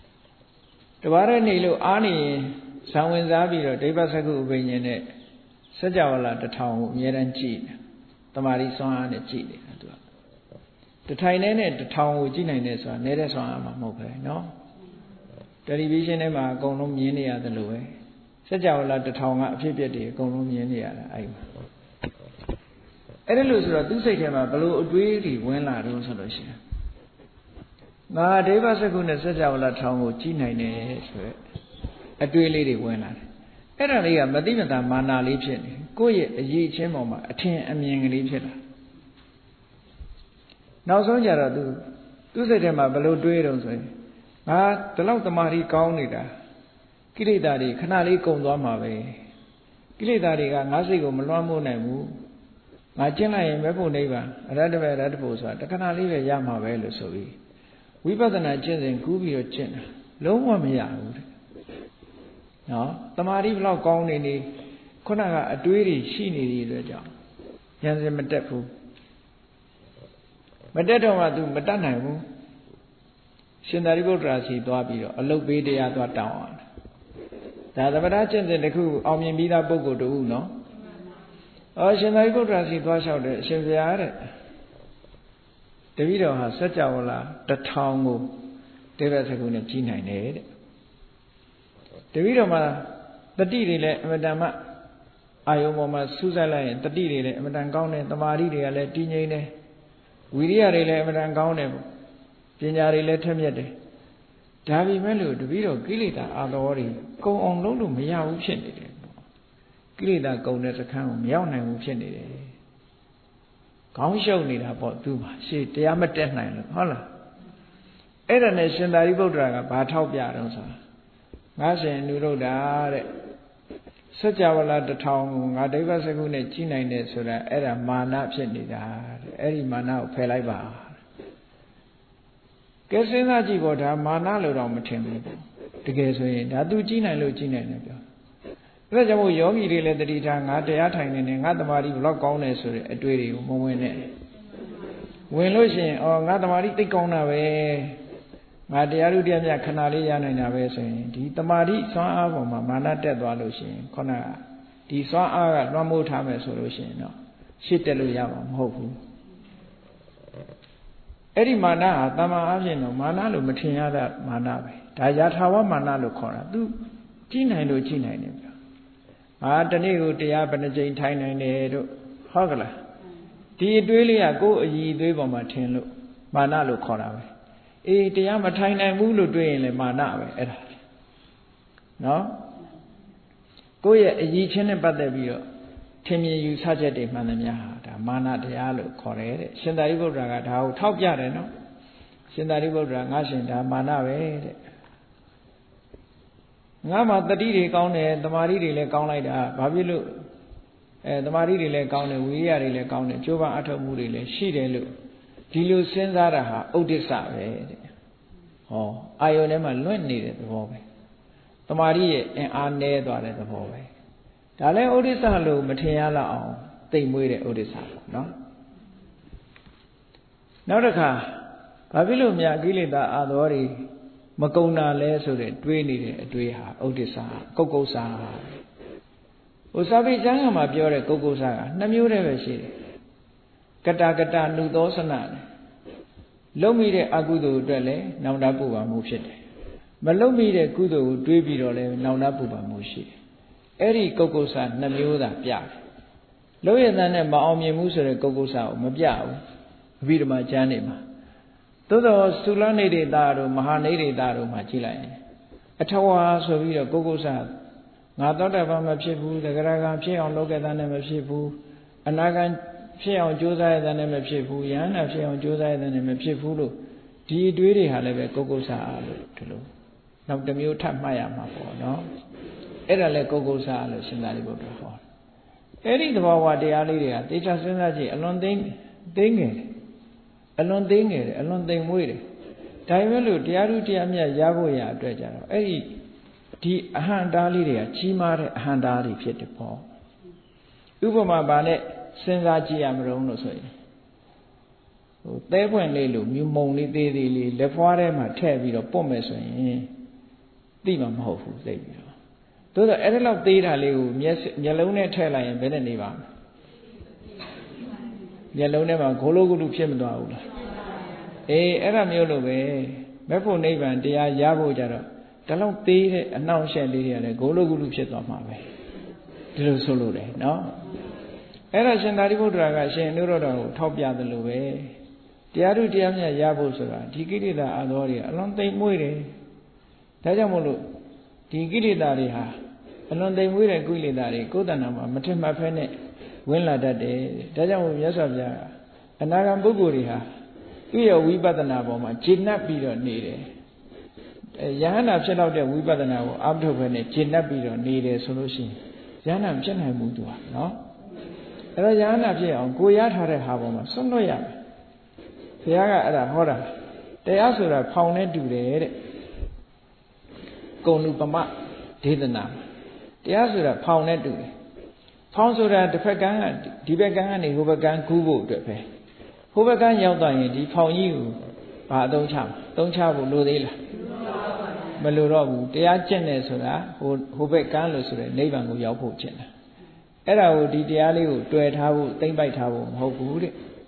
တပါးရနေလို့အားနေရင်ဇံဝင်စားပြီးတော့ဒိဗ္ဗစကုပင်ញင်နဲ့စัจ java လာတစ်ထောင်ကိုအမြဲတမ်းကြည့်တယ်တမာရီစွမ်းအားနဲ့ကြည့်တယ်သူကတစ်ထိုင်နဲ့တစ်ထောင်ကိုကြည့်နိုင်တယ်ဆိုတာနေတဲ့စွမ်းအားမှာမဟုတ်ပဲเนาะတယ်လီဗီရှင်းထဲမှာအကုန်လုံးမြင်နေရတယ်လို့ပဲစัจ java လာတစ်ထောင်ကအဖြစ်အပျက်တွေအကုန်လုံးမြင်နေရတာအဲ့မှာအဲ့ဒါလို့ဆိုတော့သူ့စိတ်ထဲမှာဘလို့အတွေးတွေဝင်လာတော့ဆိုလို့ရှိရင်ငါဒိဗ္ဗစကုနဲ့စัจ java လာထောင်ကိုကြည့်နိုင်တယ်ဆိုရက်အတွေးလေးတွေဝင်လာတယ်အဲ့ဒါလေးကမသိမသာမာနာလေးဖြစ်နေကိုယ့်ရဲ့အရေးချင်းပေါ်မှာအထင်အမြင်ကလေးဖြစ်လာနောက်ဆုံးကြတော့သူသူ့စိတ်ထဲမှာဘလို့တွေးတော့ဆိုရင်ငါဒီလောက်တမာရီကောင်းနေတာကိလေသာတွေခဏလေးကုန်သွားမှာပဲကိလေသာတွေကငါစိတ်ကိုမလွှမ်းမိုးနိုင်ဘူးငါကျင့်လိုက်ရင်မဲ့ဖို့နိဗ္ဗာန်အရတ္တပဲအရတ္တဖို့ဆိုတာတခဏလေးပဲရမှာပဲလို့ဆိုပြီးဝိပဿနာကျင့်စဉ်ကူးပြီးတော့ကျင့်တာလုံးဝမရဘူးတဲ့နော်တမာရီဘလောက်ကောင်းနေနေခုနကအတွေးတွေရှိနေတဲ့အတွက်ကြောင့်ဉာဏ်စဉ်မတက်ဘူးမတက်တော့မှ तू မတတ်နိုင်ဘူးရှင်သာရိပုတ္တရာစီသွားပြီးတော့အလုတ်ပေးတရားသွားတောင်းအောင်ဒါသမထကျင့်စဉ်တစ်ခုအောင်မြင်ပြီးသားပုဂ္ဂိုလ်တူနော်အော်ရှင်သာရိပုတ္တရာစီသွားလျှောက်တယ်အရှင်ဘုရားတဲ့တပည့်တော်ဟာစัจ java လာတစ်ထောင်ကိုဒိဗ္ဗစကုနဲ့ကြီးနိုင်တယ်တဲ့တပည့်တော်မှာတတိတွေလည်းအမတန်မှအာယုံပေါ်မှာစူးစိုက်လိုက်ရင်တတိတွေလည်းအမတန်ကောင်းတယ်တမာတိတွေကလည်းတည်ငြိမ်တယ်ဝိရိယတွေလည်းအမတန်ကောင်းတယ်ပညာတွေလည်းထက်မြက်တယ်ဒါပေမဲ့လို့တပည့်တော်ကိလေသာအာလောတွေကုံအောင်လုံးလို့မရဘူးဖြစ်နေတယ်ကိလေသာကုံတဲ့စခန်းကိုမရောက်နိုင်ဘူးဖြစ်နေတယ်ခေါင်းရှုပ်နေတာပေါ့သူ့မှာရှေ့တရားမတက်နိုင်လို့ဟုတ်လားအဲ့ဒါနဲ့ရှင်သာရိပုတ္တရာကဘာထောက်ပြတော့ဆိုတာငါရှင်နုရုဒ္ဓတဲ့စัจ java လာတစ်ထောင်ကိုငါဒိဗ္ဗစကုနဲ့ကြီးနိုင်တယ်ဆိုတာအဲ့ဒါမာနဖြစ်နေတာတဲ့အဲ့ဒီမာနကိုဖယ်လိုက်ပါကဲစဉ်းစားကြည့်ပေါ့ဒါမာနလို့တော့မထင်ဘူးတကယ်ဆိုရင်ဒါသူကြီးနိုင်လို့ကြီးနိုင်တယ်ပြောဒါကြောင့်မို့ယောဂီတွေလည်းတတိထားငါတရားထိုင်နေနေငါတမာတိဘလောက်ကောင်းတယ်ဆိုတဲ့အတွေ့တွေကိုမဝင်နဲ့ဝင်လို့ရှိရင်အော်ငါတမာတိသိကောင်းတာပဲငါတရားဥတရားမြတ်ခဏလေးရနိုင်တာပဲဆိုရင်ဒီတမာတိစွမ်းအားပေါ်မှာမာနတက်သွားလို့ရှိရင်ခုနကဒီစွမ်းအားကလွှမ်းမိုးထားမယ်ဆိုလို့ရှိရင်တော့ရှစ်တက်လို့ရမှာမဟုတ်ဘူးအဲ့ဒီမာနဟာတမန်အပြင်တော့မာနလို့မထင်ရတဲ့မာနပဲဒါယာထာဝမာနလို့ခေါ်တာသူကြည့်နိုင်လို့ကြည့်နိုင်တယ်ပြောဟာတနေ့ကိုတရားဘယ်နှကြိမ်ထိုင်နိုင်တယ်တို့ဟုတ်ကလားဒီအတွေးလေးကကိုယ်အည်အသွေးပေါ်မှာထင်လို့မာနလို့ခေါ်တာပဲအေးတရားမထိုင်နိုင်ဘူးလို့တွေးရင်လည်းမာနပဲအဲ့ဒါနော်ကိုယ့်ရဲ့အည်ချင်းနဲ့ပတ်သက်ပြီးတော့ထင်မြင်ယူဆချက်တွေမှန်သမျှဟာဒါမာနတရားလို့ခေါ်တယ်တဲ့ရှင်သာရိပုတ္တရာကဒါကိုထောက်ပြတယ်နော်ရှင်သာရိပုတ္တရာငါရှင်ဒါမာနပဲတဲ့ငါမှတတိတွေကောင်းတယ်တမာတိတွေလည်းကောင်းလိုက်တာဘာဖြစ်လို့အဲတမာတိတွေလည်းကောင်းတယ်ဝိရိယတွေလည်းကောင်းတယ်ကြိုးပမ်းအထောက်မှုတွေလည်းရှိတယ်လို့ဒီလိုစဉ်းစားတာဟာဥဒိစ္စပဲတဲ့ဟောအာယုန်ထဲမှာလွင့်နေတဲ့သဘောပဲတမာတိရဲ့အင်အားနည်းသွားတဲ့သဘောပဲဒါလည်းဥဒိစ္စလို့မထင်ရလောက်အောင်သိမ့်မွေးတဲ့ဥဒိစ္စပေါ့နော်နောက်တစ်ခါဘာဖြစ်လို့မြတ်ကိလေသာအာသောတွေမကုံတာလဲဆိုတဲ့တွေးနေတဲ့အတွေးဟာဥဒိစ္စကုတ်ကုတ်စာဟိုစာပေကျမ်းကမှာပြောတဲ့ကုတ်ကုတ်စာကနှစ်မျိုးတည်းပဲရှိတယ်ကတကတနုသောစနတယ်လုံးမိတဲ့အကုသိုလ်အတွက်လည်းနောင်တပူပါမှုဖြစ်တယ်မလုံးမိတဲ့ကုသိုလ်ကိုတွေးပြီးတော့လည်းနောင်တပူပါမှုရှိတယ်အဲ့ဒီကုတ်ကုတ်စာနှစ်မျိုးသာပြတယ်လုံးရတဲ့နဲ့မအောင်မြင်မှုဆိုတဲ့ကုတ်ကုတ်စာကိုမပြဘူးအဘိဓမ္မာကျမ်းတွေမှာသို့တော့သုလနေဒေတာတို့မဟာနေဒေတာတို့မှာကြည့်လိုက်ရင်အထဝါဆိုပြီးတော့ကုတ်ကုတ်စာငါသောတာပန်မဖြစ်ဘူးသဂရဂံဖြစ်အောင်လောကသားနဲ့မဖြစ်ဘူးအနာဂံဖြစ်အောင်ကြိုးစားရတဲ့နဲ့မဖြစ်ဘူးယန္တာဖြစ်အောင်ကြိုးစားရတဲ့နဲ့မဖြစ်ဘူးလို့ဒီအတွေးတွေဟာလည်းပဲကုတ်ကုတ်စာလို့ဒီလိုနောက်တစ်မျိုးထပ်မှတ်ရမှာပေါ့နော်အဲ့ဒါလည်းကုတ်ကုတ်စာလို့ရှင်သာရိပုတ္တရာဟောအဲ့ဒီသဘောဝတရားလေးတွေကတေချာစဉ်းစားကြည့်အလွန်သိမ့်သိမ့်ငယ်အလွန်သိငယ်တယ်အလွန်သိမ်မွေးတယ်ဒါပေမဲ့လို့တရားဥတရားမြတ်ရဖို့ရအတွက်ကြတော့အဲ့ဒီဒီအဟံတားလေးတွေကကြီးမားတဲ့အဟံတားတွေဖြစ်တယ်ပေါ့ဥပမာပါနဲ့စဉ်းစားကြည့်ရမလို့လို့ဆိုရင်ဟိုသဲပွင့်လေးလို့မြူမုံလေးသေးသေးလေးလက်ဖွားထဲမှာထည့်ပြီးတော့ပုတ်မယ်ဆိုရင်သိမှာမဟုတ်ဘူးသိပြီးတော့သို့သောအဲ့ဒါလောက်သေးတာလေးကိုမျက်မျက်လုံးနဲ့ထည့်လိုက်ရင်ဘယ်နဲ့နေပါ့မလဲမျက်လုံးထဲမှာဂိုလိုဂုလုဖြစ်မသွားဘူးလားအေးအဲ့ဒါမျိုးလိုပဲမဲ့ဖို့နိဗ္ဗာန်တရားရဖို့ကြတော့ဒါလောက်သေးတဲ့အနှောင့်အယှက်လေးတွေကလည်းဂိုလိုဂုလုဖြစ်သွားမှာပဲဒီလိုဆိုလို့တယ်နော်အဲ့ဒါရှင်သာရိပုတ္တရာကရှင်အနုရုဒ္ဓကိုထောက်ပြသလိုပဲတရားထုတရားမြတ်ရဖို့ဆိုတာဒီကိလေသာအသောတွေအလွန်သိမ်မွေ့တယ်ဒါကြောင့်မို့လို့ဒီကိလေသာတွေဟာအလွန်သိမ်မွေ့တဲ့ကိလေသာတွေကိုယ်တဏ္ဍာမှာမထင်မှတ်ဖဲနဲ့ဝင်လာတတ်တယ်ဒါကြောင့်မို့မြတ်စွာဘုရားအနာဂံပုဂ္ဂိုလ်တွေဟာသူ့ရဲ့ဝိပဿနာပေါ်မှာကျေနပ်ပြီးတော့နေတယ်ယဟန္တာဖြစ်တော့တဲ့ဝိပဿနာကိုအပ္ပထုတ်ပဲနဲ့ကျေနပ်ပြီးတော့နေတယ်ဆိုလို့ရှိရင်ယဟန္တာဖြစ်နိုင်မှုသူဟာနော်အဲ့တော့ယဟန္တာဖြစ်အောင်ကိုရထားတဲ့ဟာပေါ်မှာစွန့်လွတ်ရမယ်ဘုရားကအဲ့ဒါဟောတာတရားဆိုတာဖောင်နဲ့တူတယ်တဲ့ကုံလူပမဒေသနာတရားဆိုတာဖောင်နဲ့တူတယ်ဖောင်ဆိုတာတစ်ဖက်ကန်းကဒီဘက်ကန်းကနေဟိုဘက်ကန်းကူးဖို့အတွက်ပဲဟိုဘက်ကန်းရောက်သွားရင်ဒီဖောင်ကြီးကိုဘာအသုံးချမလဲအသုံးချဖို့လိုသေးလားမလိုတော့ဘူးတရားကျင့်တယ်ဆိုတာဟိုဟိုဘက်ကန်းလို့ဆိုတဲ့နိဗ္ဗာန်ကိုရောက်ဖို့ကျင့်တာအဲ့ဒါကိုဒီတရားလေးကိုတွေ့ထားဖို့သိမ့်ပိုက်ထားဖို့မဟုတ်ဘူးတဲ့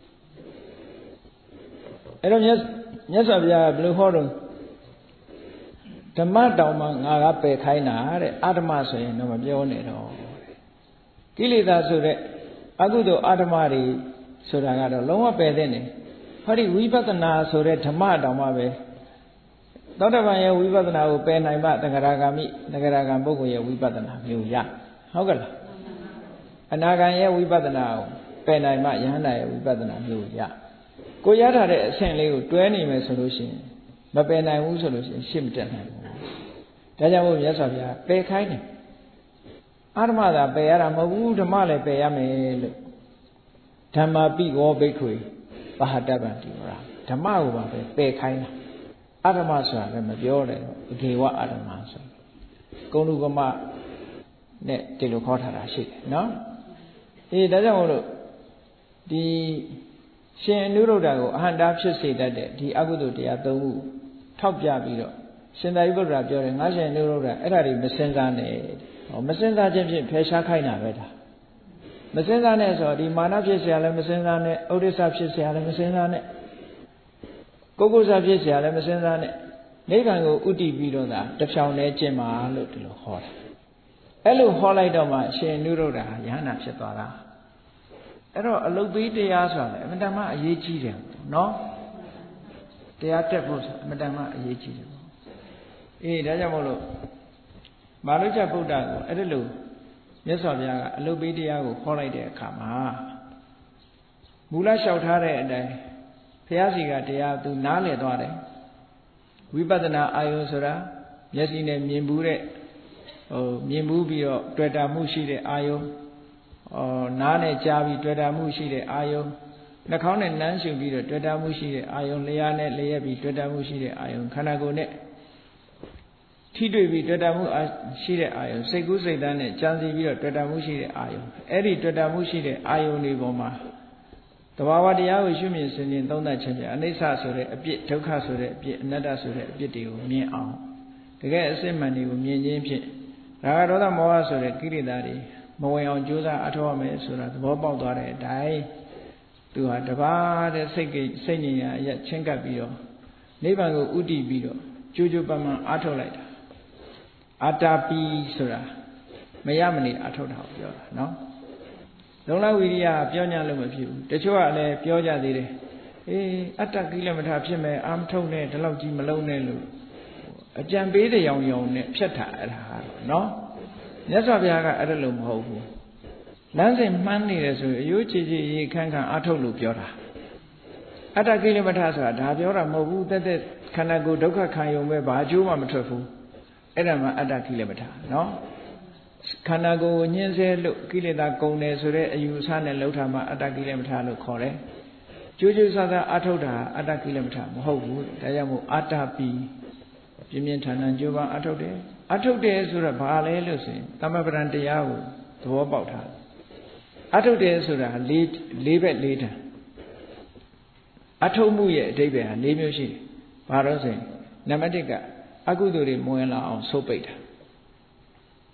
အဲ့တော့မြတ်မြတ်စွာဘုရားကဘယ်လိုဟောတော့ဓမ္မတောင်မှငါကပယ်ခိုင်းတာတဲ့အဓမ္မဆိုရင်တော့မပြောနဲ့တော့ကိလေသာဆိုတဲ့အကုသိုလ်အဓမ္မတွေဆိုတာကတော့လုံးဝပယ်တဲ့နေဟောဒီဝိပဿနာဆိုတဲ့ဓမ္မတောင်မှပဲသောတပန်ရဲ့ဝိပဿနာကိုပယ်နိုင်မှသံဃာဂါမိသံဃာဂံပုဂ္ဂိုလ်ရဲ့ဝိပဿနာမျိုးရဟုတ်ကဲ့လားအနာဂံရဲ့ဝိပဿနာကိုပယ်နိုင်မှယဟန္တာရဲ့ဝိပဿနာမျိုးရကိုရထားတဲ့အဆင့်လေးကိုတွဲနေမယ်ဆိုလို့ရှိရင်မပယ်နိုင်ဘူးဆိုလို့ရှိရင်ရှေ့မတက်နိုင်ဘူးဒါကြောင့်မို့မြတ်စွာဘုရားပယ်ခိုင်းတယ်အဓမ္မသာပယ်ရတာမဟုတ်ဘူးဓမ္မလည်းပယ်ရမယ်လို့ဓမ္မာပိဝောဘိက္ခွေပဟတပ္ပံတိဝရဓမ္မကိုပါပဲပယ်ခိုင်းတာအဓမ္မဆိုတာလည်းမပြောတယ်အကေဝအဓမ္မဆိုကုံလူကမနဲ့ဒီလိုခေါ်ထားတာရှိတယ်နော်အေးဒါကြောင့်မို့လို့ဒီရှင်အနုရုဒ္ဓကိုအဟံတာဖြစ်စေတတ်တဲ့ဒီအကုသိုလ်တရားသုံးခုထောက်ပြပြီးတော့ရှင်သာရိပုတ္တရာပြောတယ်ငါရှင်အနုရုဒ္ဓအဲ့ဒါတွေမစင်စားနဲ့ဟောမစင်စားခြင်းဖြင့်ဖယ်ရှားခိုင်းတာပဲဒါမစင်စားနဲ့ဆိုတော့ဒီမာနဖြစ်เสียလည်းမစင်စားနဲ့ဥဒိစ္စဖြစ်เสียလည်းမစင်စားနဲ့ကိုယ်ကိုယ်စားဖြစ်เสียလည်းမစင်စားနဲ့နိဗ္ဗာန်ကိုဥတည်ပြီးတော့သာတဖြောင်နဲ့ကျင့်ပါလို့ဒီလိုဟောတာအဲ့လိုဟောလိုက်တော့မှရှင်အနုရုဒ္ဓဟာယဟန္တာဖြစ်သွားတာအဲ့တော့အလုတ်ပေးတရားဆိုတာလည်းအမတန်မှအရေးကြီးတယ်နော်တရားတက်ဖို့ဆိုတာအမတန်မှအရေးကြီးတယ်အေးဒါကြောင့်မို့လို့မာလုကျဗုဒ္ဓကိုအဲ့ဒါလို့မြတ်စွာဘုရားကအလုတ်ပေးတရားကိုခေါ်လိုက်တဲ့အခါမှာမူလလျှောက်ထားတဲ့အတိုင်းဘုရားစီကတရားသူနားလည်သွားတယ်ဝိပဿနာအာယုံဆိုတာမျက်စိနဲ့မြင်ဘူးတဲ့ဟိုမြင်ဘူးပြီးတော့တွေ့တာမှုရှိတဲ့အာယုံအော်နားနဲ့ကြားပြီးတွေ့တာမှုရှိတဲ့အာယုံနှာခေါင်းနဲ့နမ်းရှုပြီးတော့တွေ့တာမှုရှိတဲ့အာယုံလျှာနဲ့လျက်ပြီးတွေ့တာမှုရှိတဲ့အာယုံခန္ဓာကိုယ်နဲ့ထိတွေ့ပြီးတွေ့တာမှုရှိတဲ့အာယုံစိတ်ကူးစိတ်သားနဲ့ကြံစီပြီးတော့တွေ့တာမှုရှိတဲ့အာယုံအဲ့ဒီတွေ့တာမှုရှိတဲ့အာယုံတွေပေါ်မှာတဘာဝတရားကိုရှုမြင်ဆင်ခြင်သုံးသပ်ခြင်းဖြင့်အနိစ္စဆိုတဲ့အပြစ်ဒုက္ခဆိုတဲ့အပြစ်အနတ္တဆိုတဲ့အပြစ်တွေကိုမြင်အောင်တကယ်အစစ်မှန်တွေကိုမြင်ခြင်းဖြင့်ရာဂဒေါသမောဟဆိုတဲ့ကိလေသာတွေမဝင်အောင်ကြိုးစားအထောက်အမယ်ဆိုတာသဘောပေါက်သွားတဲ့အတိုင်းသူဟာတပါးတဲ့စိတ်ကိစိတ်ဉာဏ်အရချင်းကပ်ပြီးတော့နိဗ္ဗာန်ကိုဥတည်ပြီးတော့ကြိုးကြိုးပန်းပန်းအားထုတ်လိုက်တာအာတာပိဆိုတာမရမနေအားထုတ်တာကိုပြောတာနော်လုံလဝိရိယပြောညာလို့မဖြစ်ဘူးတချို့ကလည်းပြောကြသေးတယ်အေးအတ္တကိလမထဖြစ်မယ်အာမထုတ်နဲ့ဒီလောက်ကြီးမလုံးနဲ့လို့အကြံပေးတဲ့ရောင်ရောင်နဲ့ဖြတ်တာအဲ့ဒါနော်မြတ်စွာဘုရားကအဲ့ဒါလို့မဟုတ်ဘူးလမ်းစဉ်မှန်းနေတယ်ဆိုရင်အယိုးချေချေရေခန့်ခန့်အားထုတ်လို့ပြောတာအတ္တကိလမထဆိုတာဒါပြောတာမဟုတ်ဘူးတက်တက်ခန္ဓာကိုယ်ဒုက္ခခံရုံပဲဘာအကျိုးမှမထွက်ဘူးအဲ့ဒါမှအတ္တကိလမထနော်ခန္ဓာကိုယ်ညှင်းဆဲလို့ကိလေသာကုန်တယ်ဆိုတဲ့အယူအဆနဲ့လှုပ်ထားမှအတ္တကိလမထလို့ခေါ်တယ်ကျိုးကျိုးဆဆအထုတ်တာအတ္တကိလမထမဟုတ်ဘူးဒါကြောင့်မို့အတ္တပိပြင်းပြင်းထန်ထန်ကြိုးပမ်းအထုတ်တယ်အထုတ်တယ်ဆိုတော့ဘာလဲလို့ဆိုရင်သမ္မပဒံတရားကိုသဘောပေါက်ထားအထုတ်တယ်ဆိုတာလေးလေးဘက်လေးတန်အထုတ်မှုရဲ့အဓိပ္ပာယ်ဟာ၄မျိုးရှိတယ်ဘာလို့ဆိုရင်နံပါတ်၁ကအကုသိုလ်တွေမဝင်လာအောင်ဆုတ်ပိတ်တာ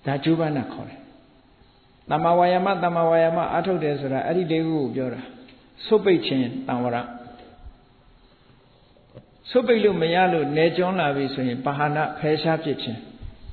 ဒါကျိုးပန်းတာခေါ်တယ်တမ္မာဝါယာမတမ္မာဝါယာမအထုတ်တယ်ဆိုတာအဲ့ဒီလေးခုကိုပြောတာဆုတ်ပိတ်ခြင်းတံဝရဆုတ်ပိတ်လို့မရလို့နေကျွန်းလာပြီဆိုရင်ပါဟနာဖယ်ရှားဖြစ်ခြင်း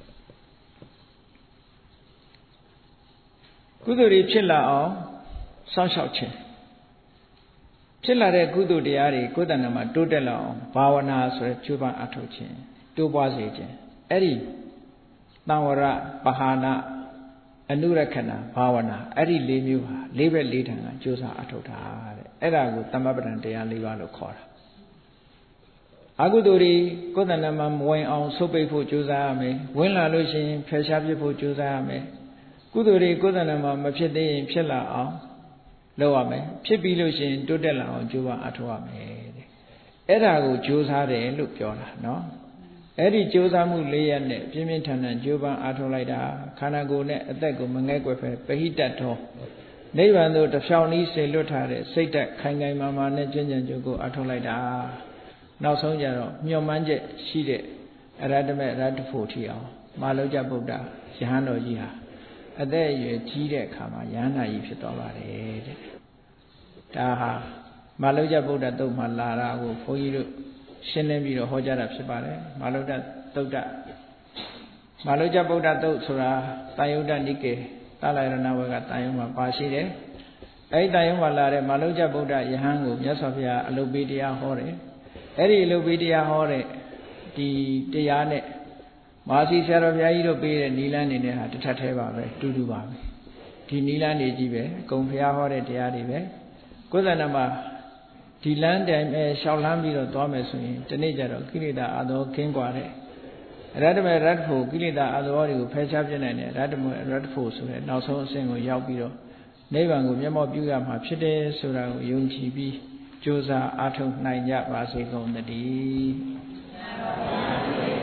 ကုသိုလ်တွေဖြစ်လာအောင်စောင့်ရှောက်ခြင်းဖြစ်လာတဲ့ကုသိုလ်တရားတွေကိုယ်တဏ္ဍာမှာတိုးတက်လာအောင်ဘာဝနာဆိုတဲ့ကျိုးပန်းအထုတ်ခြင်းတိုးပွားစေခြင်းအဲ့ဒီတံဝရပါဟနာအနုရခဏဘာဝနာအဲ့ဒီ၄မျိုးဟာ၄ဘက်၄ထံကကြိုးစားအထုတ်တာတဲ့အဲ့ဒါကိုသမ္မပဒံတရား၄ပါးလို့ခေါ်တာအကုသိုလ်တွေကိုယ်တဏ္ဍာမှာမဝင်အောင်ဆုတ်ပိတ်ဖို့ကြိုးစားရမယ်ဝင်လာလို့ရှိရင်ဖယ်ရှားပြဖို့ကြိုးစားရမယ်ကုသိုလ်တွေကိုယ်တဏ္ဍာမှာမဖြစ်သေးရင်ဖြစ်လာအောင်လုပ်ရမယ်ဖြစ်ပြီးလို့ရှိရင်တိုးတက်လာအောင်ကြိုးပမ်းအထောက်ရမယ်တဲ့အဲ့ဒါကိုကြိုးစားတယ်လို့ပြောတာနော်အဲ့ဒီကြိုးစားမှုလေးရပ်နဲ့ပြင်းပြင်းထန်ထန်ကြိုးပမ်းအထောက်လိုက်တာခန္ဓာကိုယ်နဲ့အသက်ကိုမငဲ့ကွယ်ဖဲပဟိတတ်သောနိဗ္ဗာန်သို့တစ်ဖြောင်းနည်းဆေလွတ်ထားတဲ့စိတ်သက်ခိုင်ခိုင်မာမာနဲ့ကျင့်ကြံကြိုးကိုအထောက်လိုက်တာနောက်ဆုံးကြတော့မျှော်မှန်းချက်ရှိတဲ့အရဟတမေရတ္တဖို့ထီအောင်မာလောကြဗုဒ္ဓယဟန်တော်ကြီးဟာအသက်အရွယ်ကြီးတဲ့အခါမှာယဟန္တာကြီးဖြစ်သွားပါတယ်တဲ့ဒါဟာမာလောကြဗုဒ္ဓတုတ်မှာလာတာကိုဘုန်းကြီးတို့ရှင်းလင်းပြီးတော့ဟောကြားတာဖြစ်ပါတယ်မာလောကြတုတ်တမာလောကြဗုဒ္ဓတုတ်ဆိုတာတာယုဒ္ဓနိကေတာလယရဏဝေကတာယုံမှာပါရှိတယ်အဲဒီတာယုံမှာလာတဲ့မာလောကြဗုဒ္ဓယဟန်ကိုမြတ်စွာဘုရားအလုပိတရားဟောတယ်အဲ့ဒီအလုပိတရားဟောတဲ့ဒီတရားနဲ့မဟာစီဆရာတော်ဘုရားကြီးတို့ပေးတဲ့နီလန်းနေနဲ့ဟာတစ်ထပ်သေးပါပဲတူတူပါပဲဒီနီလန်းနေကြီးပဲအကုန်ဘုရားဟောတဲ့တရားတွေပဲကိုယ်သဏ္ဍာန်မှာဒီလမ်းတိုင်ပဲရှောက်လန်းပြီးတော့သွားမယ်ဆိုရင်ဒီနေ့ကျတော့ကိလေသာအသောကင်းกว่าတဲ့ရတ္တမေရတ္တဖို့ကိလေသာအသောတွေကိုဖယ်ရှားပြနိုင်တဲ့ရတ္တမေရတ္တဖို့ဆိုတဲ့နောက်ဆုံးအဆင့်ကိုရောက်ပြီးတော့နိဗ္ဗာန်ကိုမျက်မှောက်ပြုရမှာဖြစ်တယ်ဆိုတာကိုယုံကြည်ပြီးကြိုးစားအားထုတ်နိုင်ကြပါစေကုန်သတည်း